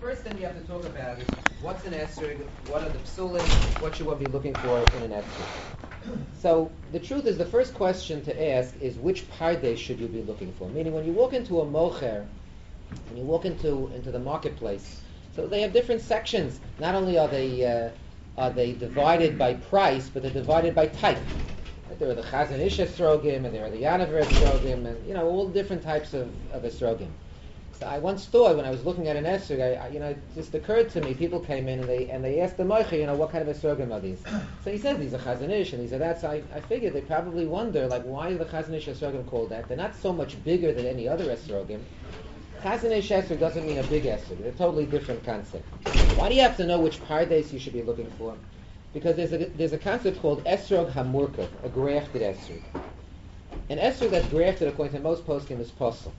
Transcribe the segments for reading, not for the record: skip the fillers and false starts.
first thing we have to talk about is what's an esrog, what are the psulim, what should one be looking for in an esrog. So the truth is, the first question to ask is which pardes should you be looking for? Meaning, when you walk into a mocher, when you walk into the marketplace, so they have different sections. Not only are they divided by price, but they're divided by type. There are the Chazon Ish esrogim, and there are the Yanaver esrogim, and all different types of esrogim. So I once thought, when I was looking at an esrog, it just occurred to me, people came in and they asked the mocher, what kind of esrogim are these? So he said these are Chazon Ish, and these are that. So I figured they probably wonder, why are the Chazon Ish esrogim called that? They're not so much bigger than any other esrogim. Chazon Ish esrog doesn't mean a big esrog. They're a totally different concept. Why do you have to know which pardes you should be looking for? Because there's a concept called esrog hamurkav, a grafted esrog. An esrog that's grafted, according to most poskim, is posel.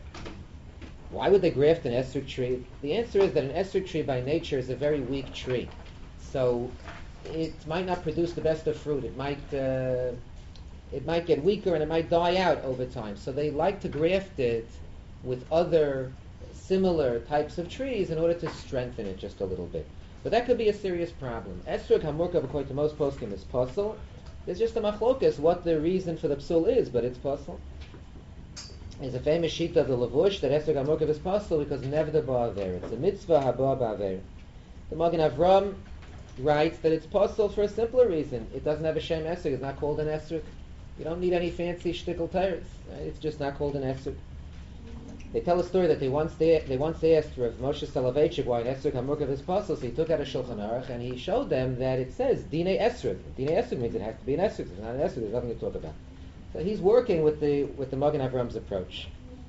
Why would they graft an esrog tree? The answer is that an esrog tree by nature is a very weak tree. So it might not produce the best of fruit. It might get weaker and it might die out over time. So they like to graft it with other similar types of trees in order to strengthen it just a little bit. But that could be a serious problem. Esrog hamurkav, according to most poskim, is posel. There's just a machlokas what the reason for the psul is, but it's posel. There's a famous shita of the Lavush that Esrog hamurkav is posel because nevda ba'aver. It's a mitzvah haba ba'aver. The Magen Avram writes that it's posel for a simpler reason. It doesn't have a shem esrog. It's not called an esrog. You don't need any fancy shtickle tires. Right? It's just not called an esrog. They tell a story that they once asked Rav Moshe Soloveitchik why an esrog hamurkav is posel. So he took out a Shulchan Aruch and he showed them that it says dinei esrog. Dinei esrog means it has to be an esrog. If it's not an esrog, there's nothing to talk about. So he's working with the Magen Avram's approach.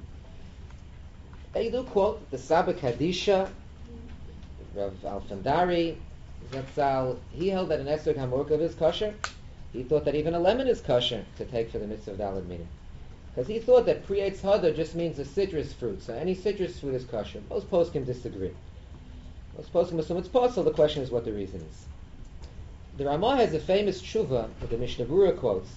They do quote the Saba Kadisha, Rav Alfandari, Zatzal. He held that an esrog hamurkav is kosher. He thought that even a lemon is kosher to take for the mitzvah of Daled Minim. Because he thought that Priyetz Hadar just means a citrus fruit. So any citrus fruit is kosher. Most poskim disagree. Most poskim assume it's possible. The question is what the reason is. The Ramah has a famous tshuva that the Mishnah Berurah quotes.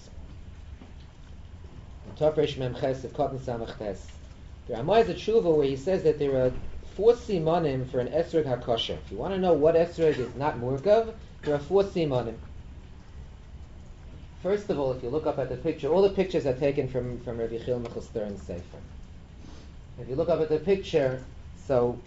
In Tov Reish Mem Ches of Cotton Samach Tes. The Ramah has a tshuva where he says that there are 4 simanim for an esrog hakosher. If you want to know what esrog is not murkav, there are 4 simanim. First of all, if you look up at the picture, all the pictures are taken from Rabbi Yechiel Michal Stern's Sefer. If you look up at the picture, so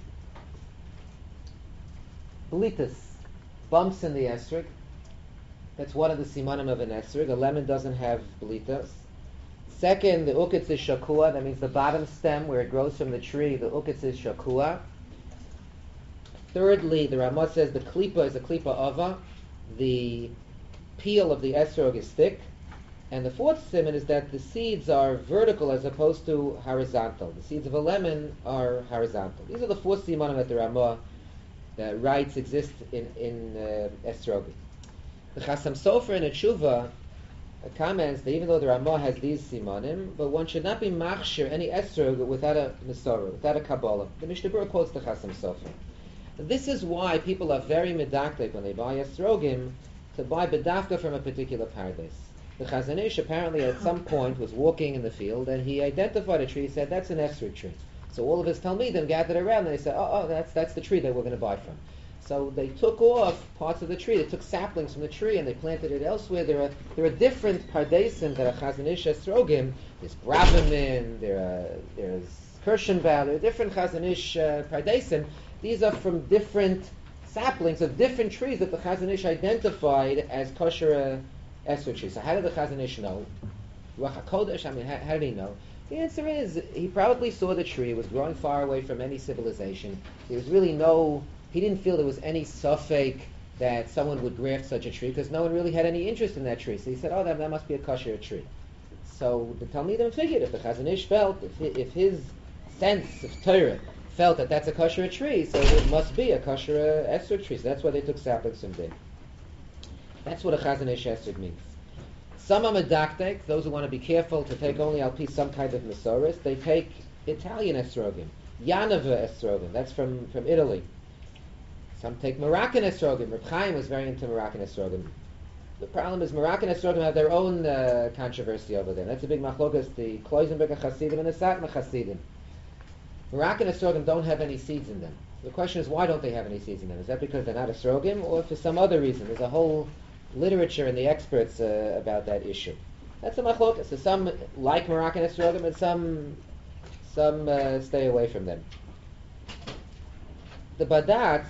blitas, bumps in the esrog, that's one of the simanim of an esrog. A lemon doesn't have blitas. Second, the ukitz is shakua, that means the bottom stem where it grows from the tree, the ukitz is shakua. Thirdly, the Ramah says the klipa is a klipa ava, the peel of the esrog is thick, and the fourth siman is that the seeds are vertical as opposed to horizontal. The seeds of a lemon are horizontal. These are the 4 simanim that the Ramah writes exist in esrog. The Chasam Sofer in a tshuva comments that even though the Ramah has these simanim, but one should not be machshir any esrog without a mesorah, without a kabbalah. The Mishnah Berurah quotes the Chasam Sofer. This is why people are very medaktik when they buy esrogim to buy bedafka from a particular pardes. The Chazon Ish apparently at some point was walking in the field and he identified a tree. He said, that's an esrog tree. So all of his talmidim gathered around and they said, that's the tree that we're going to buy from. So they took off parts of the tree. They took saplings from the tree and they planted it elsewhere. There are different pardesim that are Chazon Ish esrogim. There's Braverman, there's Kirschenbaum, there are different Chazon Ish pardesim. These are from different saplings of different trees that the Chazon Ish identified as kosher esrog trees. So how did the Chazon Ish know? Ruach HaKodesh, how did he know? The answer is, he probably saw the tree, it was growing far away from any civilization. There was really he didn't feel there was any suffix that someone would graft such a tree, because no one really had any interest in that tree. So he said, that must be a kosher tree. So the Talmidim figured, if the Chazon Ish felt, if his sense of Torah felt that that's a kosher tree, so it must be a kosher esrog tree. So that's why they took saplings from there. That's what a Chazon Ish esrog means. Some are medaktek, those who want to be careful to take only al pi some kind of mesoris, they take Italian esrogim, Yanava esrogim, that's from Italy. Some take Moroccan esrogim. Reb Chaim was very into Moroccan esrogim. The problem is Moroccan esrogim have their own controversy over there. That's a big machlokas, the Kloisenberger Hasidim and the Satmar Hasidim. Moroccan esrogim don't have any seeds in them. The question is, why don't they have any seeds in them? Is that because they're not esrogim, or for some other reason? There's a whole literature in the experts about that issue. That's a machlokas. So some like Moroccan esrogim, and some stay away from them. The badatz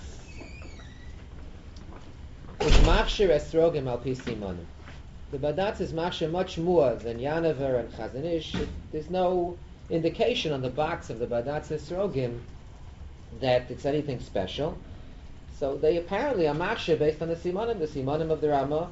is machshir esrogim al pi simanim. The badatz is machshir much more than Yanavar and Chazon Ish. There's no indication on the box of the badatz esrogim that it's anything special. So they apparently are machshir based on the simanim of the Ramah.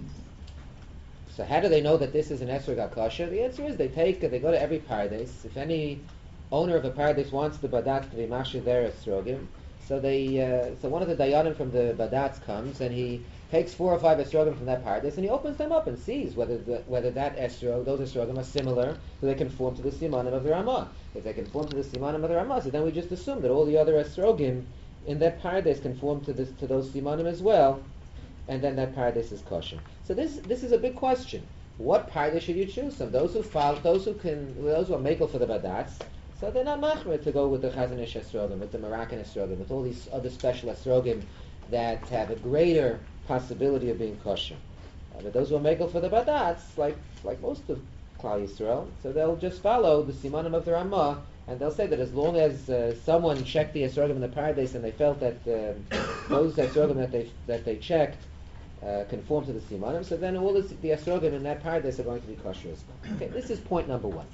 So how do they know that this is an esrog al kosher? The answer is they go to every paradise. If any owner of a paradise wants the badatz to be machshir their esrogim, so one of the dayanim from the badatz comes and he takes 4 or 5 esrogim from that paradise and he opens them up and sees whether that esrog, those esrogim are similar, so they conform to the simanim of the Ramah. If they conform to the simanim of the Ramah, so then we just assume that all the other esrogim in that paradise conform to those simanim as well, and then that paradise is kosher. So this is a big question. What paradise should you choose from? Those who are makel for the badatz, so they're not machmer to go with the Chazon Ish esrogim, with the Moroccan esrogim, with all these other special esrogim that have a greater possibility of being kosher. But those who are makel for the badatz, like most of Klal Yisrael, so they'll just follow the simanim of the Ramah, and they'll say that as long as someone checked the esrogim in the paradise and they felt that those esrogim that they checked conform to the simanim, so then all the esrogim in that paradise are going to be kosher as well. Okay, this is point number 1.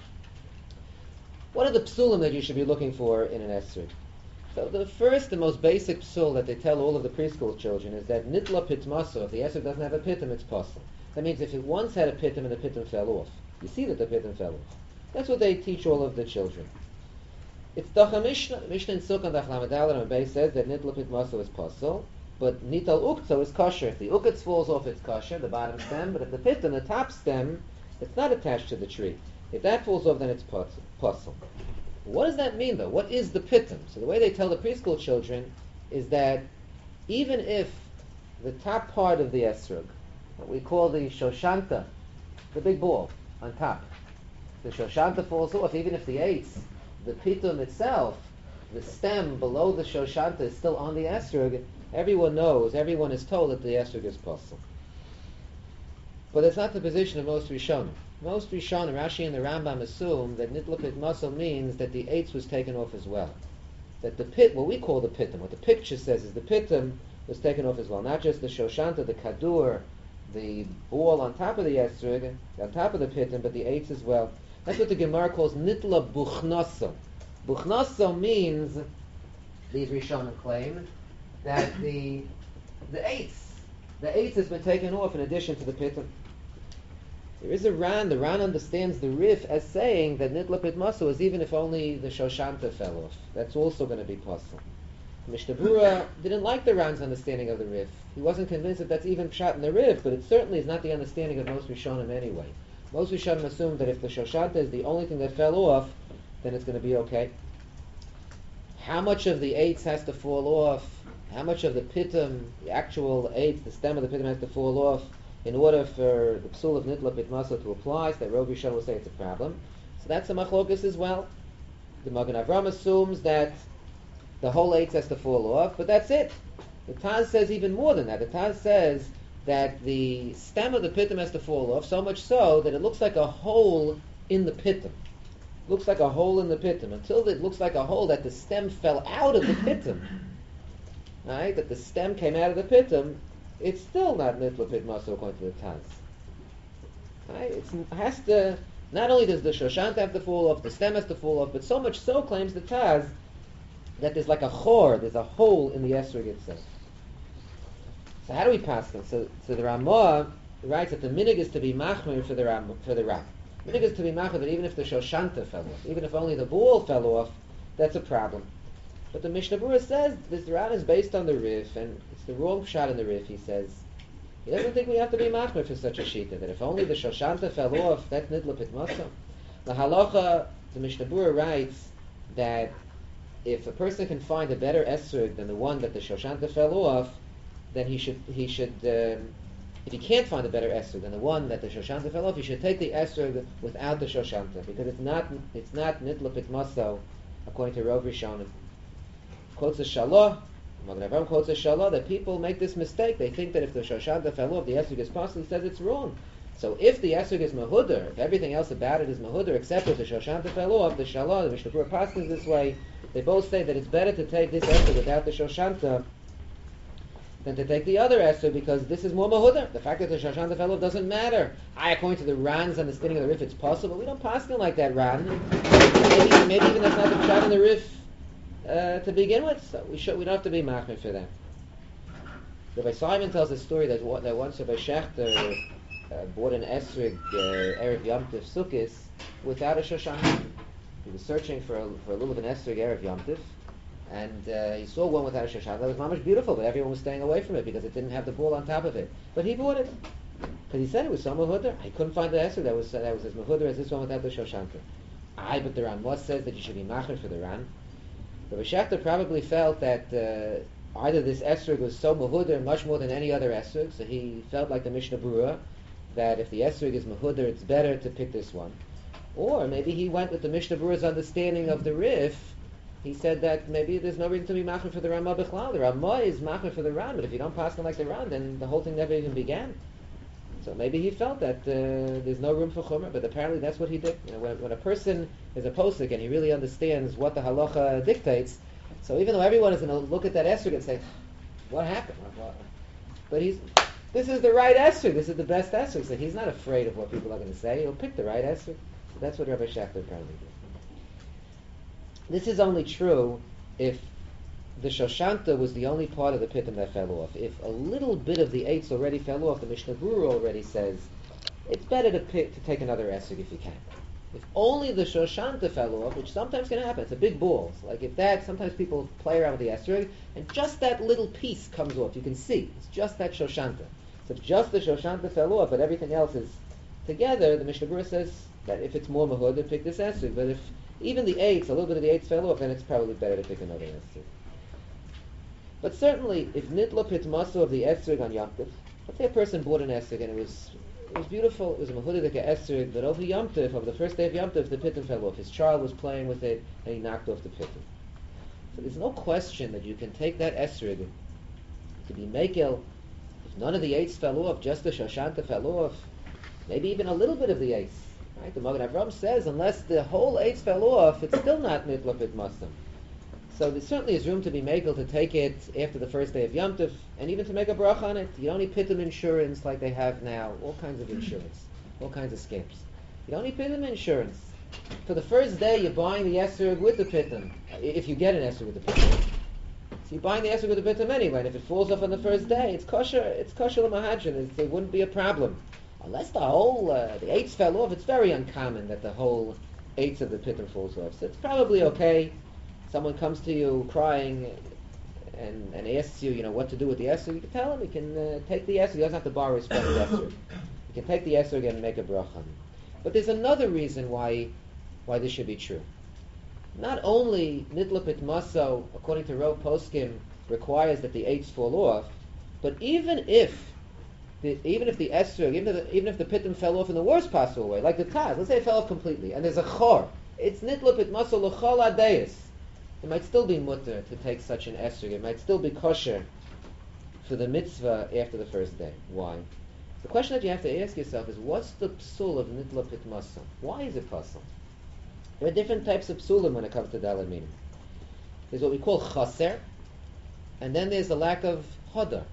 What are the psulim that you should be looking for in an esrog? So the most basic psul that they tell all of the preschool children is that nitla pitmaso, if the esrog doesn't have a pitum, it's possible. That means if it once had a pitum and the pitum fell off, you see that the pitum fell off. That's what they teach all of the children. It's Dacha Mishnah in Sukkot Daf Lamed Aleph and Beis says that nitla pitmaso is possible, but nital ukto is kosher. If the uketz falls off, it's kosher, the bottom stem, but if the pitum, the top stem, it's not attached to the tree. If that falls off, then it's possible. What does that mean, though? What is the pitum? So the way they tell the preschool children is that even if the top part of the esrog, what we call the shoshanta, the big ball on top, the shoshanta falls off, even if the eitz, the pitum itself, the stem below the shoshanta is still on the esrog, everyone is told that the esrog is possible. But it's not the position of most Rishonim. Most Rishonim, Rashi and the Rambam, assume that nitla pitmaso means that the eitz was taken off as well. That the pit, what we call the pitum, what the picture says is the pitum was taken off as well. Not just the shoshanta, the kadur, the ball on top of the esrog, on top of the pitum, but the eitz as well. That's what the Gemara calls nitla buchnaso. Buchnaso means, these Rishonim claim, that the eitz has been taken off in addition to the pitum. There is a Ran. The Ran understands the Rif as saying that nitla pitmaso is even if only the shoshanta fell off. That's also going to be possible. Mishnah Berurah didn't like the Ran's understanding of the Rif. He wasn't convinced that that's even pshat in the Rif, but it certainly is not the understanding of most Rishonim anyway. Most Rishonim assume that if the shoshanta is the only thing that fell off, then it's going to be okay. How much of the eitz has to fall off? How much of the pitum, the actual eitz, the stem of the pitum has to fall off in order for the psul of nitla pitmaso to apply? So that Rov Yishon will say it's a problem. So that's a machlokas as well. The Magen Avram assumes that the whole eitz has to fall off, but that's it. The Taz says even more than that. The Taz says that the stem of the pitum has to fall off, so much so that it looks like a hole in the pitum. Looks like a hole in the pitum. Until it looks like a hole that the stem fell out of the pitum. Right? That the stem came out of the pitum, it's still not nitla pitmaso according to the Taz. Right? It has to, not only does the shoshanta have to fall off, the stem has to fall off, but so much so, claims the Taz, that there's like a chor, there's a hole in the esrog itself. So how do we pass them? So the Ramah writes that the minig is to be machmir for the Ram. Minig is to be machmir that even if the shoshanta fell off, even if only the ball fell off, that's a problem. But the Mishnah Berurah says this Ran is based on the Rif, and it's the wrong shot in the Rif. He says he doesn't think we have to be machmir for such a shita, that if only the shoshanta fell off, that's nitla pitmaso. The halacha, the Mishnah Berurah writes that if a person can find a better esrog than the one that the shoshanta fell off, then he should if he can't find a better esrog than the one that the shoshanta fell off, he should take the esrog without the shoshanta, because it's not nitla pitmaso according to Rov Rishonim. quotes a shalah, Magen Avraham quotes a shalah, that people make this mistake. They think that if the shoshanta fell off, the esrog is possible. He says it's wrong. So if the esrog is mahudar, if everything else about it is mahudar, except if the shoshanta fell off, the shalah, the Mishnah Berurah passes this way. They both say that it's better to take this esrog without the shoshanta than to take the other esrog, because this is more mahudar. The fact that the shoshanta fell off doesn't matter. According to the Ran's understanding of the Rif, it's possible. We don't pass them like that, Ran. Maybe even that's not the pshat in the Rif to begin with. So we don't have to be machmir for that. Rabbi Simon tells a story that once Rabbi Shechter bought an esrog erev Yom Tov Sukkos without a shoshana. He was searching for a little of an esrog erev Yom Tov, and he saw one without a shoshana that was mamish beautiful, but everyone was staying away from it because it didn't have the ball on top of it. But he bought it because he said it was so mahudar. He couldn't find the esrog that was as mahudar as this one without the shoshana. But the Ran says that you should be machmir for the Ran. Rabbi Shechter probably felt that either this esrog was so mahudar much more than any other esrog, so he felt like the Mishnah Berurah, that if the esrog is mahudar, it's better to pick this one. Or maybe he went with the Mishnah Berurah's understanding of the Rif. He said that maybe there's no reason to be machmir for the Ramah b'chlal. The Ramah is machmir for the Ran, but if you don't pass them like the Ran, then the whole thing never even began. So maybe he felt that there's no room for chumrah, but apparently that's what he did. You know, when a person is a posek and he really understands what the halacha dictates, so even though everyone is going to look at that esrog and say, what happened? But this is the right esrog, this is the best esrog, so he's not afraid of what people are going to say, he'll pick the right esrog. So that's what Rabbi Shechter apparently did. This is only true if the shoshanta was the only part of the pitum that fell off. If a little bit of the eitz already fell off, the Mishnah Berurah already says it's better to take another esrog if you can. If only the shoshanta fell off, which sometimes can happen, it's a big ball. Like if that, sometimes people play around with the esrog, and just that little piece comes off. You can see it's just that shoshanta. So if just the shoshanta fell off, but everything else is together, the Mishnah Berurah says that if it's more mahud, pick this esrog. But if even the eitz, a little bit of the eitz fell off, then it's probably better to pick another esrog. But certainly, if nitla pitmaso of the esrog on Yom Tov, let's say a person bought an esrog and it was beautiful, it was a mahudik esrog, but over Yom Tov, over the first day of Yom Tov, the pitum fell off. His child was playing with it and he knocked off the pitum. So there's no question that you can take that esrog to be mekel. If none of the eitz fell off, just the shoshanta fell off, maybe even a little bit of the eitz. Right? The Magen Avraham says unless the whole eitz fell off, it's still not nitla pitmaso. So there certainly is room to be mekel to take it after the first day of Yom Tov, and even to make a bracha on it. You don't need pitum insurance like they have now, all kinds of insurance, all kinds of scams. You don't need pitum insurance. For the first day, you're buying the esrog with the pitum, if you get an esrog with the pitum. So you're buying the esrog with the pitum anyway, and if it falls off on the first day, it's kosher l'mahadjan, it wouldn't be a problem. Unless the whole, the eitz fell off, it's very uncommon that the whole eitz of the pitum falls off. So it's probably okay. Someone comes to you crying and asks you, what to do with the esrog. You can tell him he can take the esrog. He doesn't have to borrow his friend's esrog. He can take the esrog and make a bracha on it. But there's another reason why this should be true. Not only nitla pitmaso, according to Rov Poskim, requires that the eitz fall off, but even if the esrog, even if the pitum fell off in the worst possible way, like the taz, let's say it fell off completely, and there's a chor, it's nitla pitmaso l'chol adayis. It might still be mutter to take such an esrog. It might still be kosher for the mitzvah after the first day. Why? The question that you have to ask yourself is, what's the psul of nitla pitmaso? Why is it pasul? There are different types of psulim when it comes to daled minim. There's what we call chaser, and then there's the lack of hadar.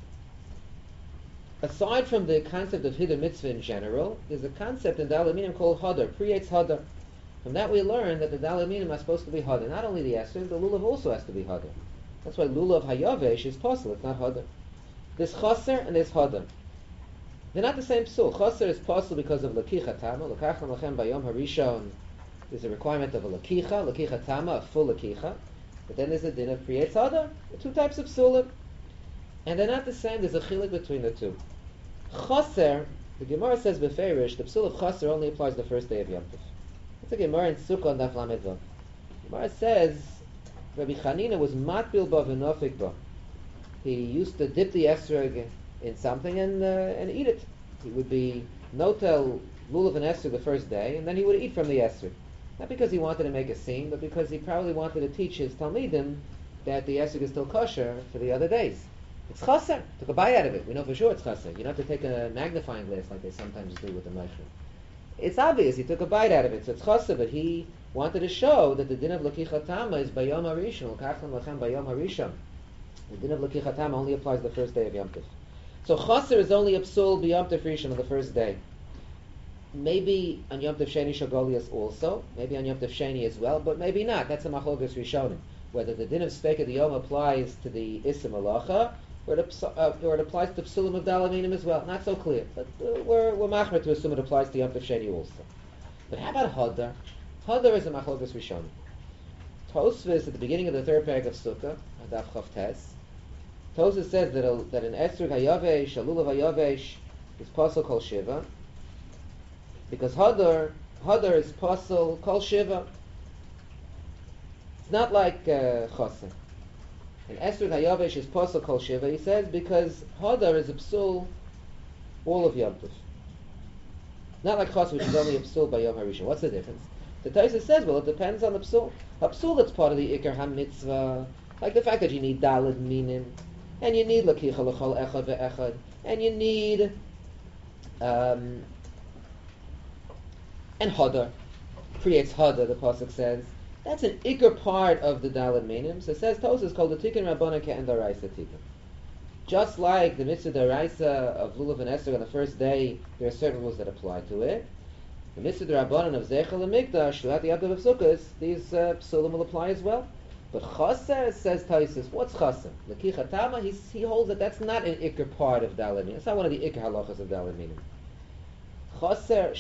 Aside from the concept of hiddur mitzvah in general, there's a concept in daled minim called hadar, creates hadar. From that we learn that the daled minim are supposed to be hadar. Not only the esrog, the lulav also has to be hadar. That's why lulav hayavesh is pasul, it's not hadar. There's chaser and there's hadar. They're not the same psul. Chaser is pasul because of lakicha tama. L'kachem lachem bayom harishon. There's a requirement of a lakicha tama, a full lakicha. But then there's a din of creates hadar. The two types of psulim. And they're not the same. There's a chilik between the two. Chaser, the Gemara says beferish, the psul of chaser only applies the first day of Yom Tov. It's a Gemara in Sukkot Daf Lamed Vav. Gemara says Rabbi Chanina was matbil ba v'nofik ba. He used to dip the esrog in something and eat it. He would be notel lulav and esrog the first day, and then he would eat from the esrog. Not because he wanted to make a scene, but because he probably wanted to teach his talmidim that the esrog is still kosher for the other days. It's chaser. Took a bite out of it. We know for sure it's chaser. You don't have to take a magnifying glass like they sometimes do with the mushroom. It's obvious he took a bite out of it, so it's chaser. But he wanted to show that the din of Lakicha Tama is Bayom Harishon. L'kachlan lachem Bayom Harishon. The din of Lakicha Tama only applies the first day of Yom Tov. So chaser is only a psul b'Yom Tov Rishon on the first day. Maybe on Yom Tov Sheni Shagolias also. Maybe on Yom Tov Sheni as well, but maybe not. That's a machlokas Rishonim. Whether the din of Speka the Yom applies to the Issa Malacha, or it applies to Psulim of Dalaminim as well. Not so clear, but we're machmer to assume it applies to Yom Tov Sheni also. But how about Hadar? Hadar is a machlokas Rishonim. Tosfos at the beginning of the third parak of Sukkah, Daf Chav Tes, Tosfos says that an Esrog Hayavesh, a Lulav Hayavesh, is Pasal Kol Shiva, because Hadar is Pasal Kol Shiva. It's not like Chassan. And Esrog Hayavesh is Pasal Kol Shiva, he says, because Hadar is a Psul all of Yom Tov. Not like Chassan, which is only a Psul by Yom HaRishon. What's the difference? The Tosfos says, well, it depends on the Psul. A Psul that's part of the Iker HaMitzvah, like the fact that you need Daled Minim, and you need Lakicha L'chol Echad Ve'echad, and you need and Hadar creates Hadar, the pasuk says. That's an Iker part of the Daled Minim. So it says Tosfos called the Tikkun Rabbana Ke'en Daraisa Tikkun. Just like the Mitzvah Daraisa of Lulav and Esrog on the first day, there are certain rules that apply to it. The Mitzvah Rabbanan of Zeichel and Mikdash, throughout the Yom of Sukkot, these psulim will apply as well. But Chaser, says Tosfos, what's Chaser? Lakicha Tama, he holds that that's not an Iker part of Daled Minim. It's not one of the Iker halachas of Daled Minim. Chaser,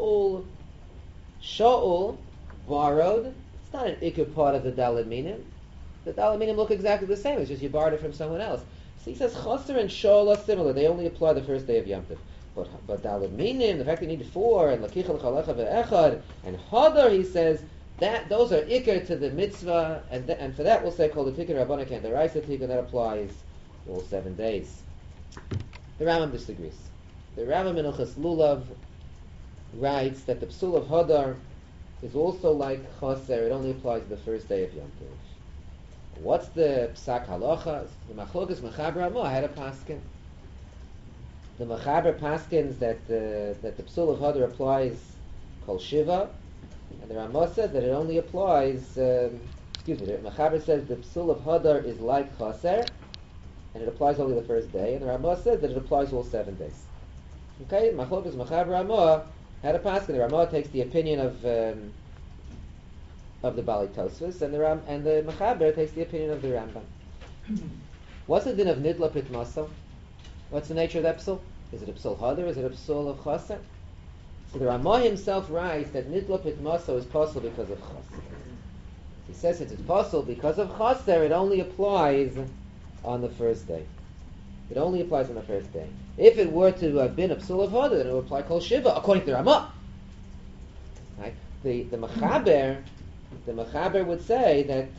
Shaul borrowed. It's not an Iker part of the Daled Minim. The Daled Minim look exactly the same. It's just you borrowed it from someone else. So he says Chaser and Shaul are similar. They only apply the first day of Yom Tov. But Daled Minim, the fact that you need 4, and Lakicha L'chol Echad Ve'echad, and Hadar, he says, that those are Iker to the mitzvah, and for that we'll say called the Tikkun Rabbana Ke'en Daraisa Tikkun, that applies all 7 days. The Rambam disagrees. The Rambam in Ilchos Lulav writes that the Psul of Hadar is also like Chaser, it only applies the first day of Yom Tov. What's the Psak Halacha? The Machlokas Mechaber Ramah had a paskin. The Mechaber paskins that the Psul of Hadar applies Kol Shiva, and the Ramah says that it only applies, the Mechaber says the Psul of Hadar is like Chaser, and it applies only the first day, and the Ramah says that it applies all 7 days. Okay, Machlokas Mechaber Ramah had a paskin. The Ramah takes the opinion of the Bali Tosfos, and the Mechaber takes the opinion of the Rambam. What's the din of Nidla Pit Masa? What's the nature of that psul? Is it a psul Hadar? Is it a psul of Chaser? So the Ramah himself writes that Nidla Pit Masa is possible because of Chaser. He says since it's possible because of Chaser, it only applies on the first day. It only applies on the first day. If it were to have been a psul of Hadar, then it would apply Kol Shiva, according to the Ramah. Right? The Mechaber would say that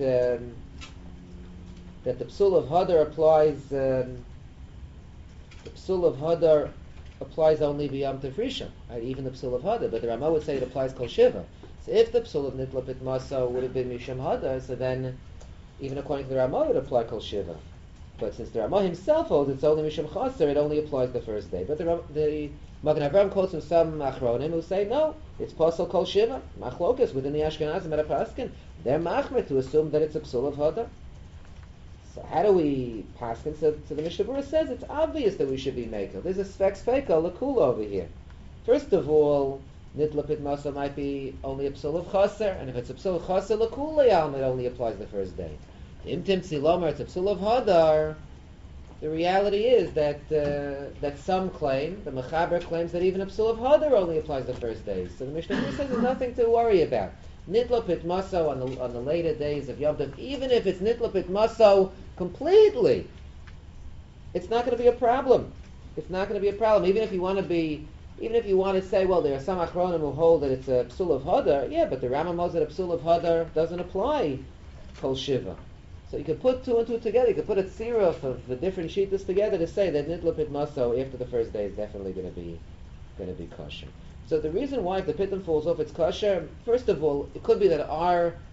the psul of Hadar applies. The psul of Hadar applies only b'Yom Tov Rishon, right? Even the psul of Hadar, but the Ramah would say it applies Kol Shiva. So if the psul of Nitla Pit Masa would have been Misham Hadar, so then even according to the Ramah it would apply Kol Shiva. But since the Ramah himself holds it's only Misham Chaser, it only applies the first day. But the Magen Avraham quotes from some Achronim who say no, it's Pasal Kol Shiva. Machlokas within the Ashkenazim at Paskin, they're machmer to assume that it's a psul of Hadar. So how do we paskin? So the Mishnah Berurah says it's obvious that we should be makel. There's a specs fekel lakula over here. First of all, Nitla Pit Masa might be only a psul of Chaser, and if it's a psul of Chaser lakula yalm, it only applies the first day. Im Timtzi Lomer, it's a psul of Hadar. The reality is that some claim, the Mechaber claims that even a psul of Hadar only applies the first day. So the Mishnah Berurah says there's nothing to worry about. Nitla Pit Maso on the later days of Yom Tov, even if it's Nitla Pit Maso completely, it's not going to be a problem. It's not going to be a problem. Even if you want to say, well, there are some Achronim who hold that it's a psul of Hadar, yeah, but the Rambam holds that a psul of Hadar doesn't apply Kol Shiva. So you could put 2 and 2 together. You could put a tziruf of the different shittas together to say that Nitla Pit Maso after the first day is definitely going to be kosher. So the reason why if the pitum falls off it's kosher, first of all, it could be that our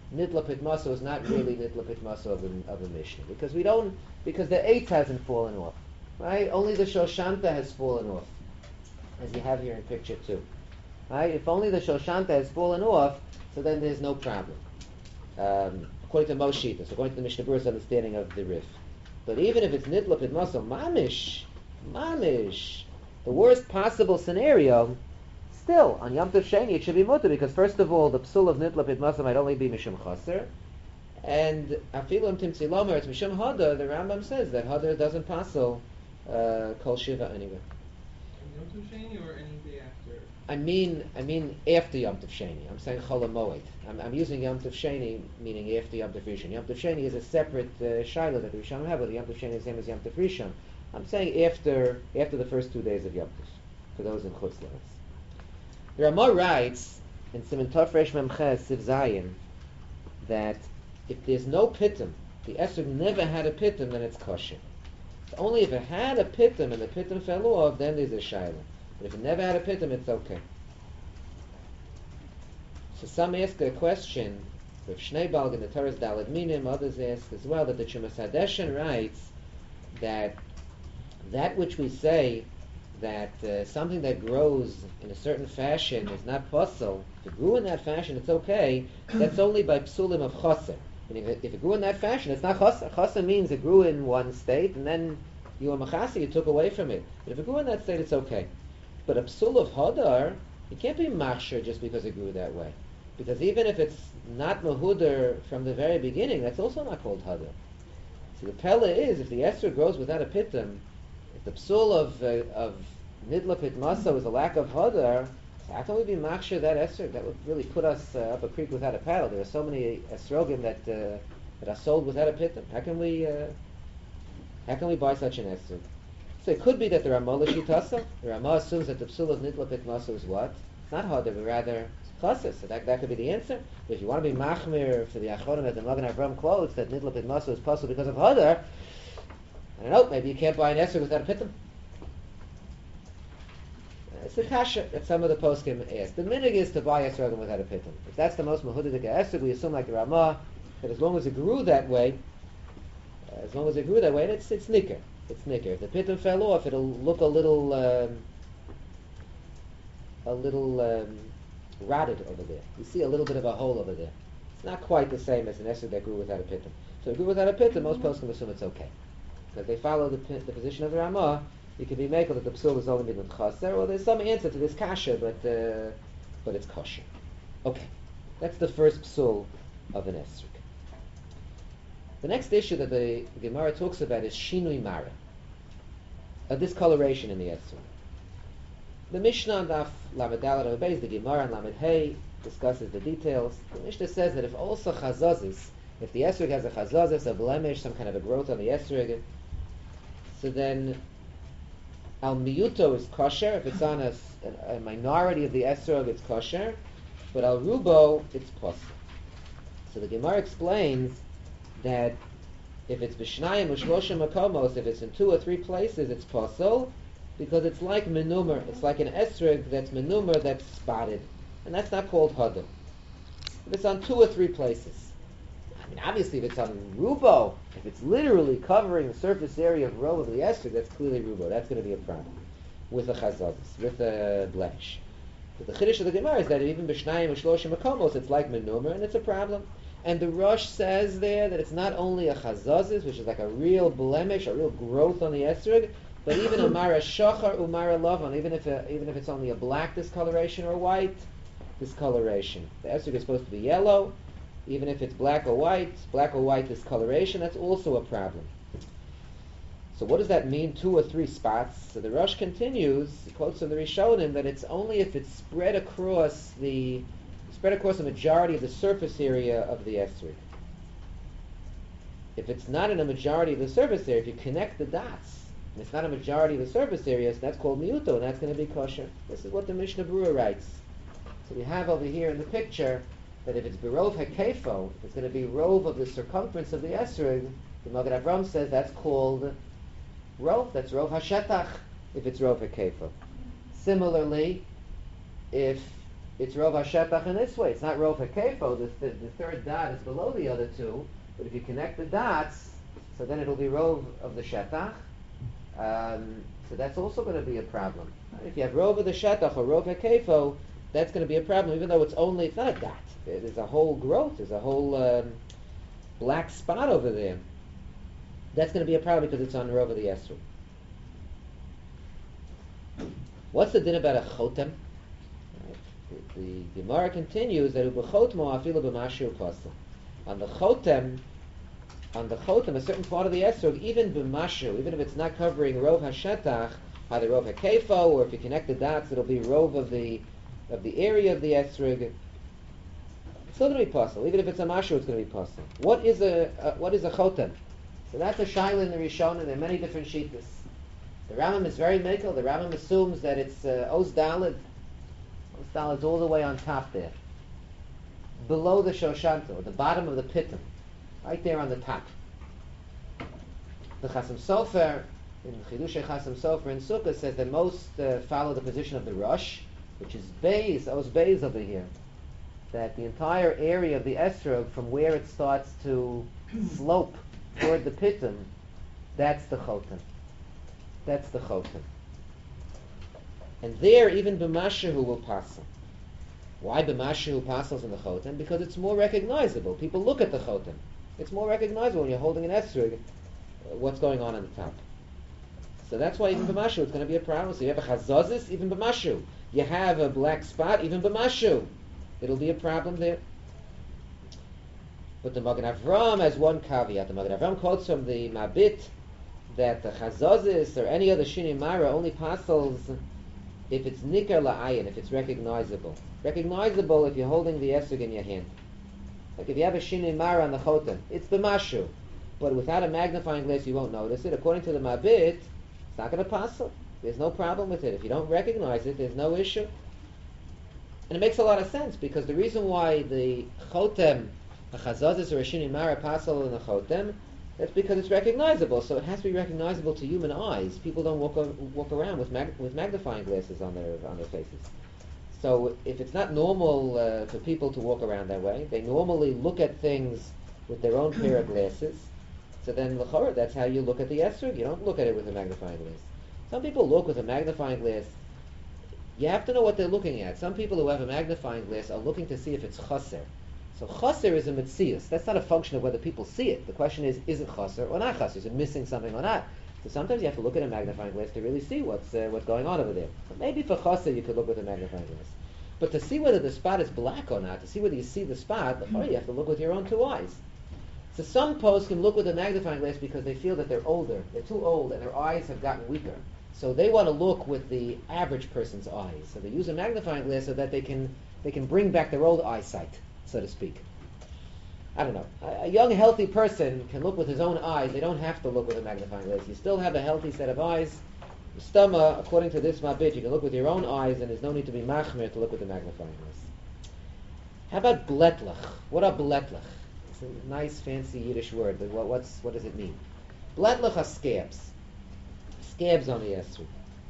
Nitla Pitmaso is not really Nitla Pitmaso of the Mishnah, because because the Eitz hasn't fallen off, right? Only the Shoshanta has fallen off, as you have here in picture 2, right? If only the Shoshanta has fallen off, so then there's no problem. According to Moshe, according to the Mishnah Berurah's understanding of the Rif. But even if it's Nitla Pitmaso, Mamish, the worst possible scenario, still, on Yom Tov Sheni, it should be mutter, because first of all, the psul of Nitla Pitmaso might only be Mishum Chaser, and Afilu Timtzi Lomer, it's Mishum Hadar. The Rambam says that Hadar doesn't passel Kol Shiva anyway. Yom Tov Sheni or any day after? I mean after Yom Tov Sheni. I'm saying Chol HaMoed. I'm using Yom Tov Sheni, meaning after Yom Tov Rishon. Yom Tov Sheni is a separate Shiloh that the Rishonim have, but Yom Tov Sheni is the same as Yom Tov Rishon. I'm saying after the first 2 days of Yom Tov, for those in Chutz Laretz. The Ramah writes in Siman Tov Resh Mem Ches Siv Zayin that if there's no pitum, the esrog never had a pitum, then it's kosher. Only if it had a pitum and the pitum fell off, then there's a shiloh. But if it never had a pitum, it's okay. So some ask a question, with Shnei Balg in the Torah's Daled Minim, others ask as well, that the Chumas Hadeshen writes that which we say that something that grows in a certain fashion is not possible. If it grew in that fashion, it's okay. That's only by psulim of chaser. Meaning, if it grew in that fashion, it's not chaser. Chaser means it grew in one state, and then you were machasi, you took away from it. But if it grew in that state, it's okay. But a psul of hadar, it can't be machshir just because it grew that way. Because even if it's not mahudar from the very beginning, that's also not called hadar. So the pella is, if the esrog grows without a pitum, if the psul of nidla pitmaso is a lack of hadar, so how can we be machshir that esrog? That would really put us up a creek without a paddle. There are so many esrogim that are sold without a pitum. How can we buy such an esrog? So it could be that the Ramah l'shitasa. The Ramah assumes that the psul of nidla pitmaso is what? It's not hadar, but rather chaser. So that could be the answer. But if you want to be machmir for the achronim that the Magen Avram quotes that nidla pitmaso is possible because of hadar, I don't know, maybe you can't buy an esrog without a pitum. It's the kasha that some of the poskim ask. The minig is to buy esrogim without a pitum. If that's the most mahudidik esrog, we assume like the Ramah that as long as it grew that way, it's nicker. It's nicker. If the pitum fell off, it'll look a little rotted over there. You see a little bit of a hole over there. It's not quite the same as an esrog that grew without a pitum. So if it grew without a pitum, most poskim assume it's okay. Because they follow the position of the Ramah, you can be makel that the psul is only midin chaser, or there's some answer to this kasha, but it's kosher. Okay, that's the first psul of an esrog. The next issue that the Gemara talks about is shinui mara, a discoloration in the esrog. The Mishnah on Daf Lamed Daled Amud Beis, the Gemara on Lamed Hey discusses the details. The Mishnah says that if also chazazis, if the esrog has a chazazis, a blemish, some kind of a growth on the esrog, so then al miyuto is kosher. If it's on a minority of the esrog, it's kosher, but al rubo, it's possible. So the Gemara explains that if it's b'shnayim u'shlosha makomos, if it's in 2 or 3 places, it's possible, because it's like menumer. It's like an esrog that's menumer, that's spotted, and that's not called hadar. If it's on 2 or 3 places, I mean, obviously, if it's on rubo, if it's literally covering the surface area of row of the esrog, that's clearly rubo. That's going to be a problem with a chazazis, with a blemish. But the chiddush of the Gemara is that even b'shnayim u'shlosha makomos, it's like menumer, and it's a problem. And the Rosh says there that it's not only a chazazis, which is like a real blemish, a real growth on the esrog, but even a mara shachar umara lavan, even if it's only a black discoloration or white discoloration. The esrog is supposed to be yellow. Even if it's black or white discoloration, that's also a problem. So what does that mean, 2 or 3 spots? So the Rosh continues, he quotes from the Rishonim, that it's only if it's spread across the majority of the surface area of the esrog. If it's not in a majority of the surface area, if you connect the dots, and it's not a majority of the surface area, so that's called miyuto, and that's going to be kosher. This is what the Mishnah Berurah writes. So we have over here in the picture that if it's berov hakefo, if it's going to be rov of the circumference of the esrog, the Magen Avram says that's called rov. That's rov hashetach if it's rov hakefo. Similarly, if it's Rov HaShetach in this way. It's not Rov HaKefo. The third dot is below the other two. But if you connect the dots, so then it'll be Rov of the Shetach. So that's also going to be a problem. If you have Rov of the Shetach or Rov HaKefo, that's going to be a problem, even though it's not a dot. There's a whole growth. There's a whole black spot over there. That's going to be a problem because it's on Rov of the Esrog. What's the din about a chotem? The Gemara continues that ubechotmo afilu b'mashu pasel. On the chotem, a certain part of the esrog, even b'mashu, even if it's not covering rov hashetach, either rov hakefo, or if you connect the dots, it'll be rov of the area of the esrog. It's still going to be pasel. Even if it's a mashu, it's going to be pasel. What is a chotem? So that's a shaila in the Rishon, and there are many different shittas. The Rambam is very mekel. The Rambam assumes that it's Oz Daled. Oz Daled's all the way on top there, below the Shoshanto, at the bottom of the Pittim, right there on the top. The Chasam Sofer, in Chidushei Chasam Sofer in Sukkah, says that most follow the position of the Rosh, which is Beis, Oz Beis over here. That the entire area of the Esrog, from where it starts to slope toward the Pittim, that's the Chotem. That's the chotem. And there, even b'mashahu will passel. Why b'mashahu passels in the chotem? Because it's more recognizable. People look at the chotem. It's more recognizable when you're holding an esrog, what's going on the top. So that's why even b'mashahu it's going to be a problem. So you have a chazazis, even b'mashahu. You have a black spot, even b'mashahu. It'll be a problem there. But the Magen Avraham has one caveat. The Magen Avraham quotes from the Mabit that the chazazis or any other shini mara only pasels if it's nikar la'ayin, if it's recognizable. Recognizable if you're holding the esrog in your hand. Like if you have a shini mara on the chotem, it's b'mashu, but without a magnifying glass you won't notice it. According to the Mabit, it's not going to pasel. There's no problem with it. If you don't recognize it, there's no issue. And it makes a lot of sense, because the reason why the chotem, a chazazis or a shini mara pasel in the chotem, that's because it's recognizable. So it has to be recognizable to human eyes. People don't walk around with magnifying glasses on their faces. So if it's not normal for people to walk around that way, they normally look at things with their own pair of glasses. So then l'chorah, that's how you look at the esrog. You don't look at it with a magnifying glass. Some people look with a magnifying glass. You have to know what they're looking at. Some people who have a magnifying glass are looking to see if it's chaser. So chaser is a metzius. That's not a function of whether people see it. The question is it chaser or not chaser? Is it missing something or not? So sometimes you have to look at a magnifying glass to really see what's going on over there. But maybe for chaser you could look with a magnifying glass. But to see whether the spot is black or not, to see whether you see the spot, you have to look with your own two eyes. So some posts can look with a magnifying glass because they feel that they're older. They're too old and their eyes have gotten weaker. So they want to look with the average person's eyes. So they use a magnifying glass so that they can bring back their old eyesight, so to speak. I don't know. A young, healthy person can look with his own eyes. They don't have to look with a magnifying glass. You still have a healthy set of eyes. The stomach, according to this mabit, you can look with your own eyes, and there's no need to be machmir to look with the magnifying glass. How about bletlach? What are bletlach? It's a nice, fancy Yiddish word, but what does it mean? Bletlach are scabs. Scabs on the esrog.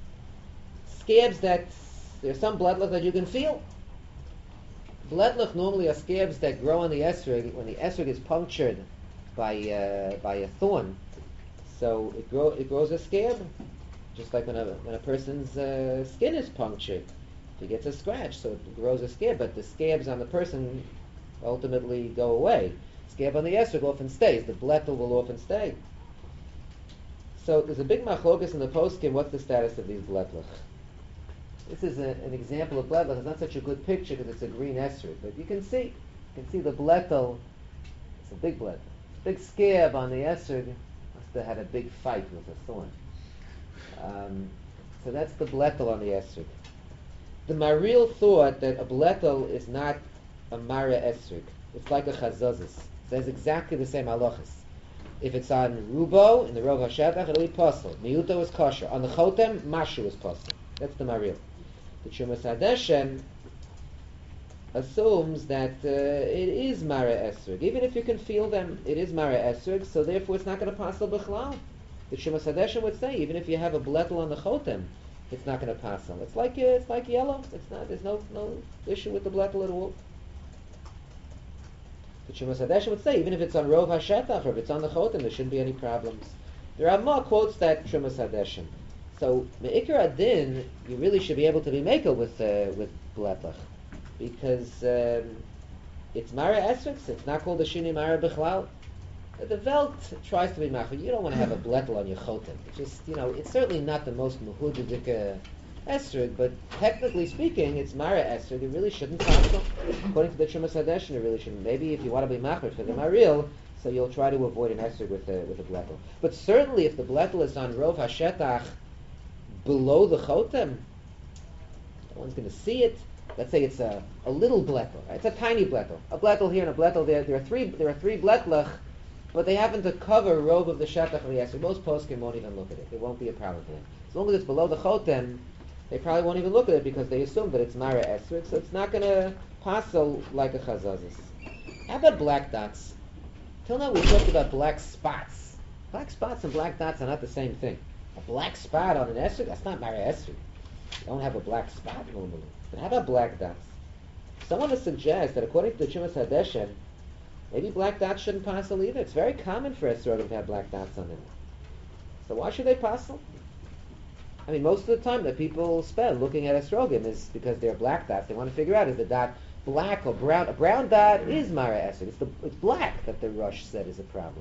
Scabs there's some bletlach that you can feel. Bletlach normally are scabs that grow on the esrog when the esrog is punctured by a thorn. So it grows a scab, just like when a person's skin is punctured, he gets a scratch, so it grows a scab. But the scabs on the person ultimately go away. Scab on the esrog often stays. The bletl will often stay. So there's a big machlokas in the poskim. What's the status of these bletlach? This is an example of bletlach. It's not such a good picture because it's a green esrog, but you can see the bletl. It's a big bletl, big scab on the esrog. Must have had a big fight with a thorn. So that's the bletl on the esrog. The Maril thought that a bletl is not a mara esrog. It's like a chazazis. It says exactly the same halachas. If it's on rubo in the rov hashetach, it'll be pasel. Miuto is kosher. On the chotem, mashu is pasel. That's the Maril. The Chumas Hadeshen assumes that it is Mara Esrog. Even if you can feel them, it is Mara Esrog, so therefore it's not going to pass the Bechlal. The Chumas Hadeshen would say, even if you have a bletl on the Chotem, it's not going to pass on. It's like yellow. It's not. There's no issue with the blettel at all. The Chumas Hadeshin would say even if it's on Rov Hashetach or if it's on the Chotem, there shouldn't be any problems. The Ramah quotes that Chumas Hadeshin. So Me'ikar Adin, you really should be able to be makel with blettlach because it's Mara Esrix. It's not called a Shini Mara Bichlal. The Welt tries to be machar. You don't want to have a blettel on your chotem. It's just, it's certainly not the most mehuddik esrog, but technically speaking, it's mara esrog. It really shouldn't pass. According to the Chumas Hadeshin, it really shouldn't. Maybe if you want to be machar for the maril, so you'll try to avoid an esrog with a blettel. But certainly, if the blettel is on rov hashetach below the chotem, no one's going to see it. Let's say it's a little blettel. Right? It's a tiny blettel. A blettel here and a blettel there. There are three blettlach. But they happen to cover rove of the shetach of the esrog. Most poskim won't even look at it. It won't be a problem for them. As long as it's below the chotem, they probably won't even look at it because they assume that it's mara esrog, so it's not going to passel like a chazazis. How about black dots? Till now we talked about black spots. Black spots and black dots are not the same thing. A black spot on an esrog, that's not mara esrog. You don't have a black spot normally. But how about black dots? Someone has suggested that according to the Chumas Hadeshin, maybe black dots shouldn't passel either. It's very common for esrogim to have black dots on them. So why should they passel? I mean, most of the time that people spend looking at esrogim is because they're black dots. They want to figure out, is the dot black or brown? A brown dot is mara esrog. It's black that the Rush said is a problem.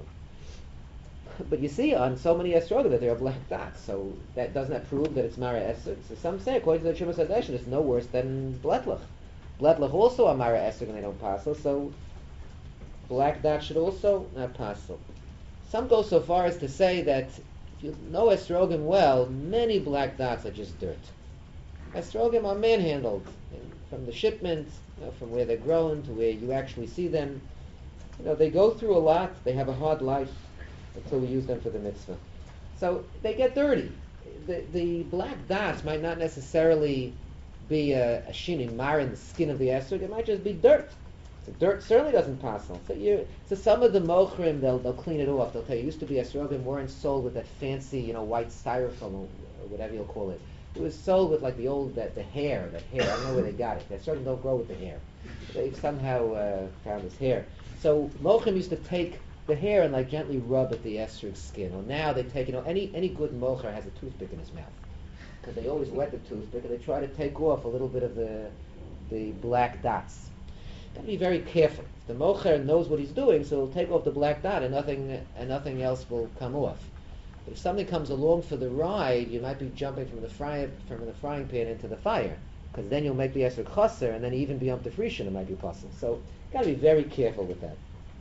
But you see on so many esrogim that there are black dots. So doesn't that prove that it's mara esrog? So some say, according to the Chumas Hadeshin, it's no worse than blettlach. Blettlach also are mara esrog and they don't passel. So black dots should also not passel. Some go so far as to say that if you know esrogim well, many black dots are just dirt. Esrogim are manhandled from the shipment, from where they're grown to where you actually see them. They go through a lot. They have a hard life until we use them for the mitzvah. So they get dirty. The black dots might not necessarily be a shini mar in the skin of the esrog. It might just be dirt. The dirt certainly doesn't pass on. So some of the mochrim, they'll clean it off. They'll tell you, it used to be esrogim weren't sold with that fancy, white styrofoam or whatever you'll call it. It was sold with like the old, the hair. I don't know where they got it. The esrogim don't grow with the hair. They've somehow found this hair. So mochrim used to take the hair and like gently rub at the esrog skin. Or now they take, any good mocher has a toothpick in his mouth. Because they always wet the toothpick and they try to take off a little bit of the black dots. Got to be very careful. The mocher knows what he's doing, so he'll take off the black dot, and nothing else will come off. But if something comes along for the ride, you might be jumping from the frying pan into the fire, because then you'll make the esrog chaser, and then even beyond the frishin it might be possible. So got to be very careful with that.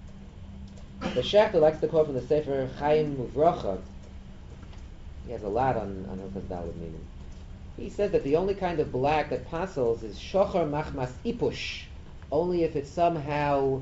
The Shechter likes to quote from the Sefer Chaim Uvracha. He has a lot on Hilchos Daled meaning. He says that the only kind of black that passels is shochar machmas ipush. Only if it's somehow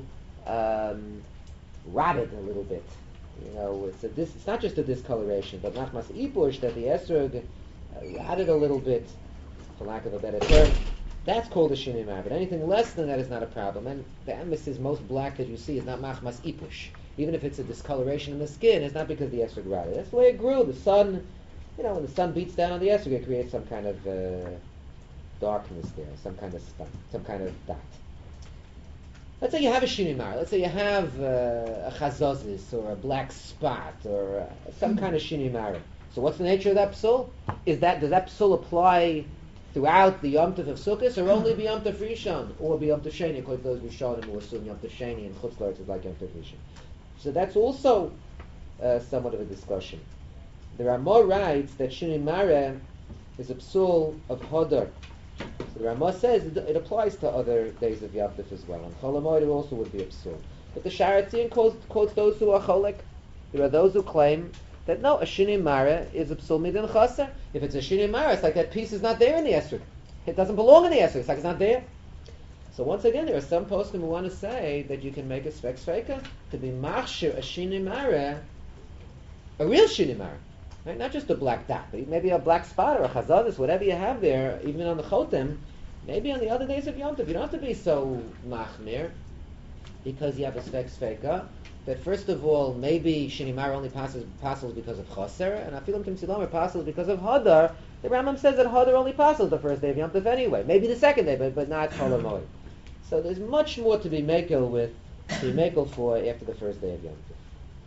rotted a little bit. It's not just a discoloration, but machmas ipush, that the esrog rotted a little bit, for lack of a better term. That's called a shinui mar. But anything less than that is not a problem. And the emphasis, most black that you see, is not machmas ipush. Even if it's a discoloration in the skin, it's not because the esrog rotted. That's the way it grew. The sun, when the sun beats down on the esrog, it creates some kind of darkness there, some kind of spot, some kind of dot. Let's say you have a shinui mar. Let's say you have a chazazis or a black spot or some kind of shinui mar. So what's the nature of that psul? Does that psul apply throughout the Yom Tov of Sukkot, or only be Yom Tov Rishon, or be Yom Tov Sheni, according to those Rishonim who assume Yom Tov Sheni and Chutz La'aretz is like Yom Tov Rishon? So that's also somewhat of a discussion. The Ramah writes that shinui mara is a psul of hodar. So the Ramah says it applies to other days of Yom Tov as well. And Chol HaMoed it also would be a psul. But the Sharatzian quotes those who are cholik. There are those who claim that no, a shinui mara is a psul midin chaser. If it's a shinui mara, it's like that piece is not there in the esrog. It doesn't belong in the esrog. It's like it's not there. So once again, there are some poskim who want to say that you can make a svek sveika to be machshir a shinui mara, a real shinui mara. Right? Not just a black dot, but maybe a black spot or a chazadis, whatever you have there, even on the chotem, maybe on the other days of Yom Tov, you don't have to be so machmir. because you have a spek sveka, that first of all, maybe Shinimar only passes because of Chaser, and Afilim Tim Silomer passes because of Hadar. The Rambam says that Hadar only passes the first day of Yom Tov anyway, maybe the second day, but not Chol Hamoed. So there's much more to be makel for after the first day of Yom Tov.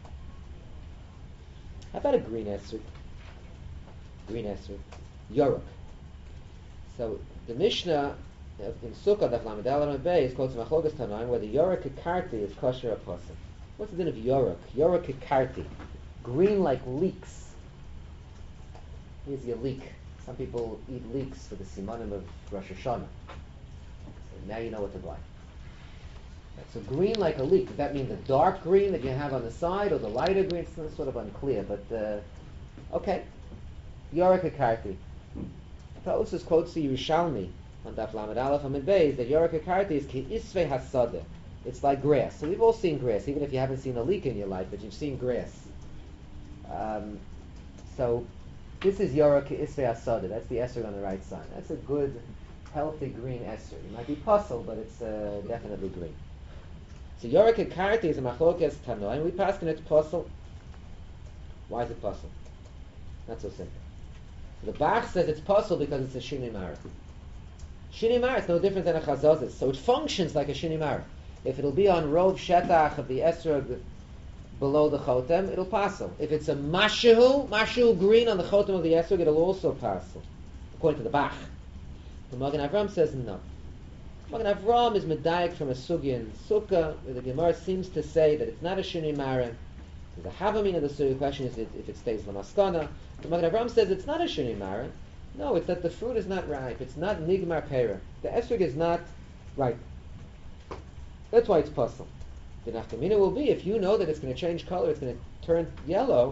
How about a green esrog? Green esrog, Yoruk. So the Mishnah in Sukkah, Daf Lamed Aleph and Beis, quotes Machlokas Tanoim, where the Yoruk Kikarti is kosher apostle. What's the din of Yoruk? Yoruk Kikarti, green like leeks. Here's your leek. Some people eat leeks for the simanim of Rosh Hashanah. So now you know what to buy. Right, so green like a leek. Does that mean the dark green that you have on the side, or the lighter green? It's sort of unclear, but okay. Yoruk Kikarti. Tosfos quotes the Yerushalmi on Daf Lamed Aleph Amid Beis that Yoruk Kikarti is ki isvei hasadeh. It's like grass. So we've all seen grass, even if you haven't seen a leek in your life, but you've seen grass. So this is Yoruk isvei hasadeh. That's the esrog on the right side. That's a good, healthy green esrog. It might be puzzle, but it's definitely green. So Yoruk Kikarti is a machlokes tanoim. We pass in it puzzle. Why is it puzzle? Not so simple. The Bach says it's puzzle because it's a shinimar. Shinimar is no different than a chazazis, so it functions like a shinimar. If it'll be on rov shetach of the esrog below the chotem, it'll passel. If it's a mashu green on the chotem of the esrog, it'll also passel, according to the Bach. The Magen Avram says no. Magen Avram is medayik from a sugya in Sukkah, where the Gemara seems to say that it's not a shinimar. The Havamin of the Sugya question is if it stays lamaskana. The Magen Avram says it's not a shinimar. No, it's that the fruit is not ripe. It's not nigmar pera. The esrog is not ripe. That's why it's puzzle. The nafkamina will be if you know that it's going to change color, it's going to turn yellow.